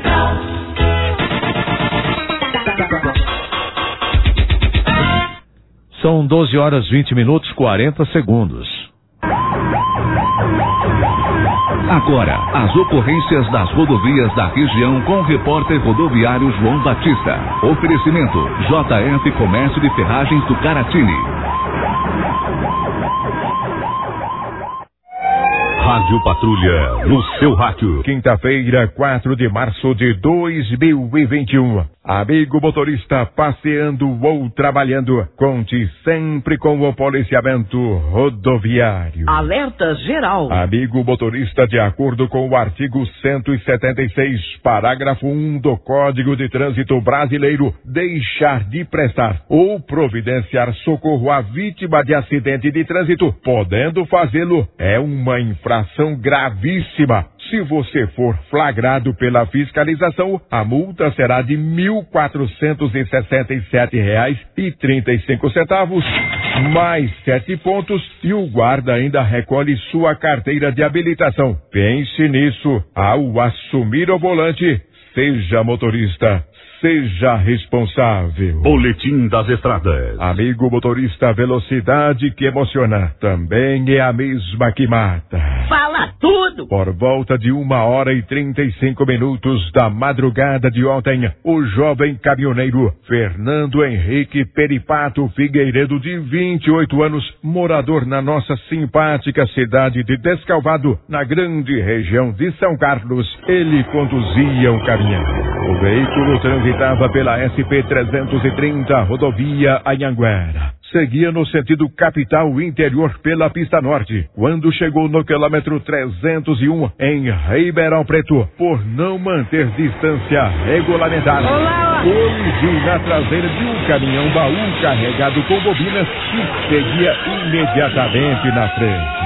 São doze horas vinte minutos, quarenta segundos. Agora, as ocorrências das rodovias da região com o repórter rodoviário João Batista. Oferecimento J F Comércio de Ferragens do Caratini. Rádio Patrulha, no seu rádio. Quinta-feira, quatro de março de dois mil e vinte e um. Amigo motorista passeando ou trabalhando, conte sempre com o policiamento rodoviário. Alerta geral. Amigo motorista, de acordo com o artigo cento e setenta e seis, parágrafo um do Código de Trânsito Brasileiro, deixar de prestar ou providenciar socorro à vítima de acidente de trânsito, podendo fazê-lo, é uma infração gravíssima. Se você for flagrado pela fiscalização, a multa será de mil quatrocentos e sessenta e sete reais e trinta e cinco centavos, mais sete pontos, e o guarda ainda recolhe sua carteira de habilitação. Pense nisso ao assumir o volante. Seja motorista, seja responsável. Boletim das Estradas. Amigo motorista, velocidade que emociona também é a mesma que mata. Fala tudo! Por volta de uma hora e trinta e cinco minutos da madrugada de ontem, o jovem caminhoneiro Fernando Henrique Peripato Figueiredo, de vinte e oito anos, morador na nossa simpática cidade de Descalvado, na grande região de São Carlos, ele conduzia um caminhão. O veículo transitava pela S P trezentos e trinta, rodovia Anhanguera. Seguia no sentido capital interior pela pista norte, quando chegou no quilômetro trezentos e um, em Ribeirão Preto, por não manter distância regulamentar, colidiu na traseira de um caminhão baú carregado com bobinas que seguia imediatamente na frente.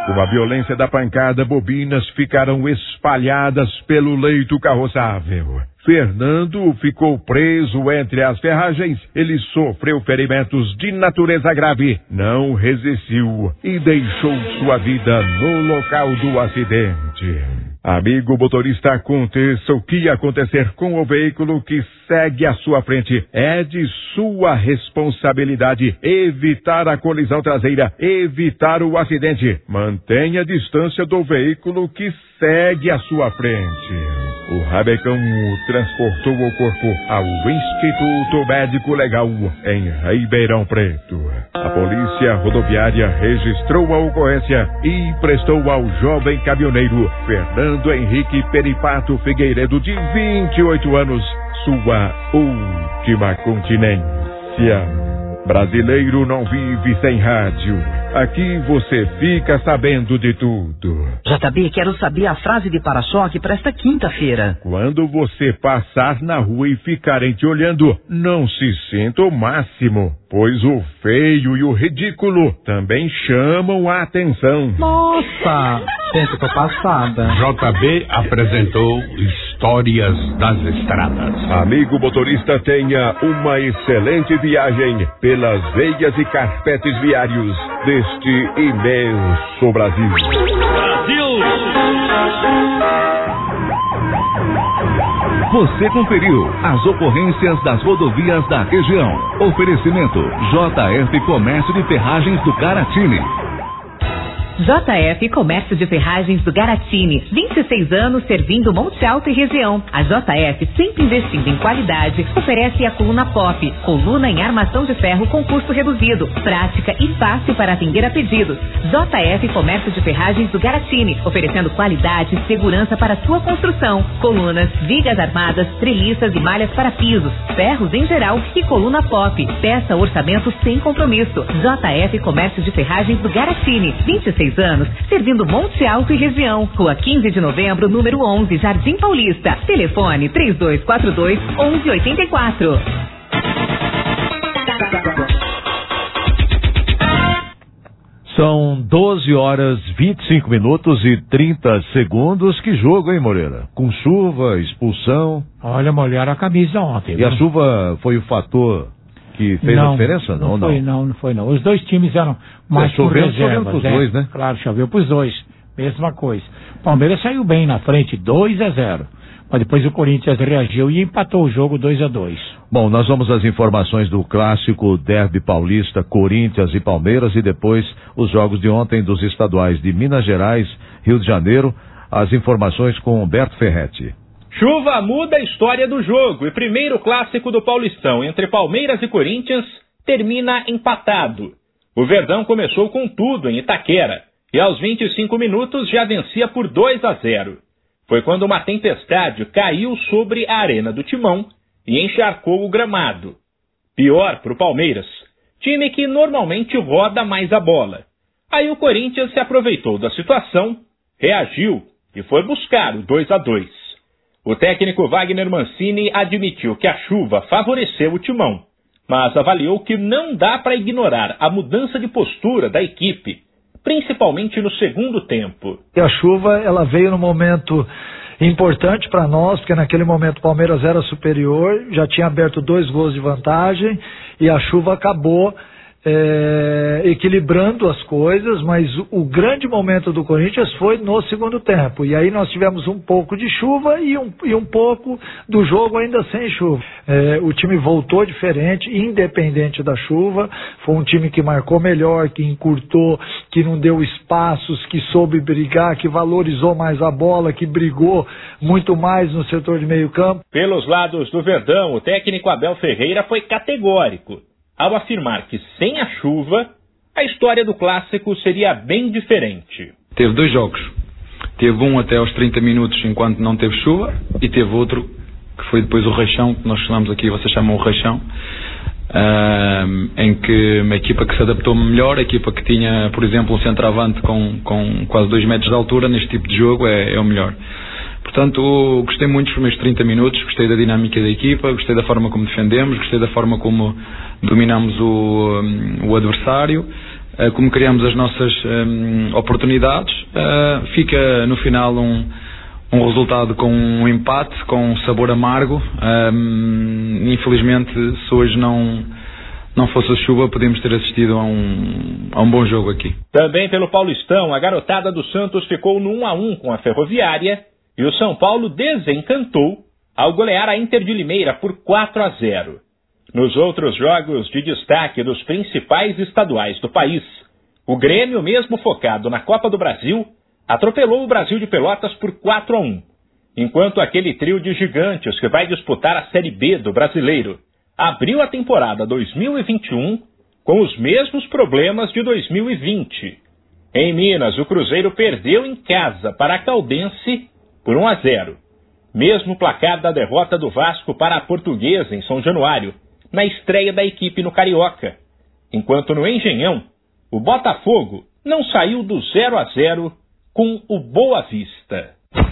Com a violência da pancada, bobinas ficaram espalhadas pelo leito carroçável. Fernando ficou preso entre as ferragens. Ele sofreu ferimentos de natureza grave, não resistiu e deixou sua vida no local do acidente. Amigo motorista, aconteça o que ia acontecer com o veículo que segue à sua frente, é de sua responsabilidade evitar a colisão traseira, evitar o acidente. Mantenha a distância do veículo que segue à sua frente. O Rabecão transportou o corpo ao Instituto Médico Legal em Ribeirão Preto. A polícia rodoviária registrou a ocorrência e prestou ao jovem caminhoneiro Fernando Henrique Peripato Figueiredo, de vinte e oito anos, sua última continência. Brasileiro não vive sem rádio. Aqui você fica sabendo de tudo. J B, quero saber a frase de para-choque para esta quinta-feira. Quando você passar na rua e ficarem te olhando, não se sinta o máximo, pois o feio e o ridículo também chamam a atenção. Nossa, gente, tô passada. J B apresentou Histórias das Estradas. Amigo motorista, tenha uma excelente viagem pelas veias e carpetes viários deste imenso Brasil. Brasil! Você conferiu as ocorrências das rodovias da região. Oferecimento J F Comércio de Ferragens do Garatini. J F Comércio de Ferragens do Garatini, vinte e seis anos servindo Monte Alto e região. A J F, sempre investindo em qualidade, oferece a coluna Pop, coluna em armação de ferro com custo reduzido, prática e fácil para atender a pedidos. J F Comércio de Ferragens do Garatini, oferecendo qualidade e segurança para sua construção. Colunas, vigas armadas, treliças e malhas para pisos, ferros em geral e coluna Pop. Peça orçamento sem compromisso. J F Comércio de Ferragens do Garatini, vinte e seis anos, servindo Monte Alto e região. Rua quinze de novembro, número onze, Jardim Paulista. Telefone três dois quatro dois, onze oitenta e quatro. São doze horas, vinte e cinco minutos e trinta segundos. Que jogo, hein, Moreira? Com chuva, expulsão. Olha, molharam a camisa ontem. E viu? a chuva foi o fator que fez não, a diferença? Não, não. não. Foi, não, não foi não. Os dois times eram mais é, por choveu, reservas. choveu pros é. dois, né? Claro, choveu pros dois. Mesma coisa. Palmeiras saiu bem na frente, dois a zero. Mas depois o Corinthians reagiu e empatou o jogo dois a dois. Bom, nós vamos às informações do clássico Derby Paulista, Corinthians e Palmeiras, e depois os jogos de ontem dos estaduais de Minas Gerais, Rio de Janeiro. As informações com Humberto Ferretti. Chuva muda a história do jogo e primeiro clássico do Paulistão entre Palmeiras e Corinthians termina empatado. O Verdão começou com tudo em Itaquera e aos vinte e cinco minutos já vencia por dois a zero. Foi quando uma tempestade caiu sobre a arena do Timão e encharcou o gramado. Pior para o Palmeiras, time que normalmente roda mais a bola. Aí o Corinthians se aproveitou da situação, reagiu e foi buscar o dois a dois. O técnico Wagner Mancini admitiu que a chuva favoreceu o Timão, mas avaliou que não dá para ignorar a mudança de postura da equipe, principalmente no segundo tempo. E a chuva, ela veio no momento importante para nós, porque naquele momento o Palmeiras era superior, já tinha aberto dois gols de vantagem e a chuva acabou É, equilibrando as coisas, mas o, o grande momento do Corinthians foi no segundo tempo, e aí nós tivemos um pouco de chuva e um, e um pouco do jogo ainda sem chuva. É, o time voltou diferente, independente da chuva, foi um time que marcou melhor, que encurtou, que não deu espaços, que soube brigar, que valorizou mais a bola, que brigou muito mais no setor de meio campo. Pelos lados do Verdão, o técnico Abel Ferreira foi categórico ao afirmar que sem a chuva, a história do clássico seria bem diferente. Teve dois jogos. Teve um até aos trinta minutos enquanto não teve chuva e teve outro que foi depois o reixão, que nós chamamos aqui, vocês chamam o reixão, uh, em que uma equipa que se adaptou melhor, a equipa que tinha, por exemplo, um centroavante com, com quase dois metros de altura, neste tipo de jogo é, é o melhor. Portanto, gostei muito dos primeiros trinta minutos, gostei da dinâmica da equipa, gostei da forma como defendemos, gostei da forma como dominamos o, o adversário. uh, como criamos as nossas um, oportunidades, uh, fica no final um, um resultado com um empate, com um sabor amargo. Um, infelizmente, se hoje não, não fosse a chuva, podíamos ter assistido a um, a um bom jogo aqui. Também pelo Paulistão, a garotada do Santos ficou no um a um com a Ferroviária e o São Paulo desencantou ao golear a Inter de Limeira por quatro a zero. Nos outros jogos de destaque dos principais estaduais do país, o Grêmio, mesmo focado na Copa do Brasil, atropelou o Brasil de Pelotas por quatro a um, enquanto aquele trio de gigantes que vai disputar a Série B do Brasileiro abriu a temporada dois mil e vinte e um com os mesmos problemas de dois mil e vinte. Em Minas, o Cruzeiro perdeu em casa para a Caldense por um a zero. Mesmo placar da derrota do Vasco para a Portuguesa em São Januário, na estreia da equipe no Carioca. Enquanto no Engenhão, o Botafogo não saiu do zero a zero com o Boa Vista.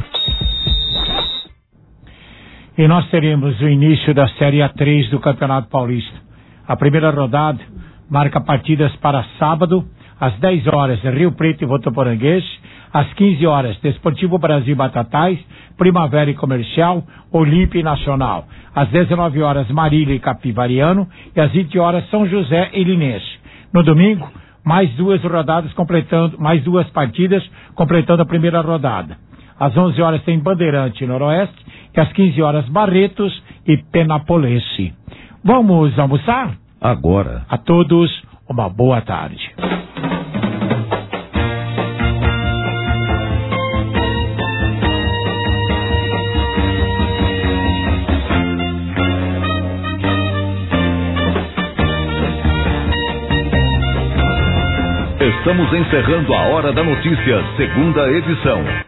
E nós teremos o início da Série A três do Campeonato Paulista. A primeira rodada marca partidas para sábado, às dez horas, Rio Preto e Votuporanguense, às quinze horas, Desportivo Brasil Batatais, Primavera e Comercial, Olímpia e Nacional. Às dezenove horas, Marília e Capivariano, e às vinte horas, São José e Linense. No domingo, mais duas rodadas completando, mais duas partidas completando a primeira rodada. Às onze horas tem Bandeirante e Noroeste, e às quinze horas, Barretos e Penapolense. Vamos almoçar? Agora. A todos, uma boa tarde. Estamos encerrando a Hora da Notícia, segunda edição.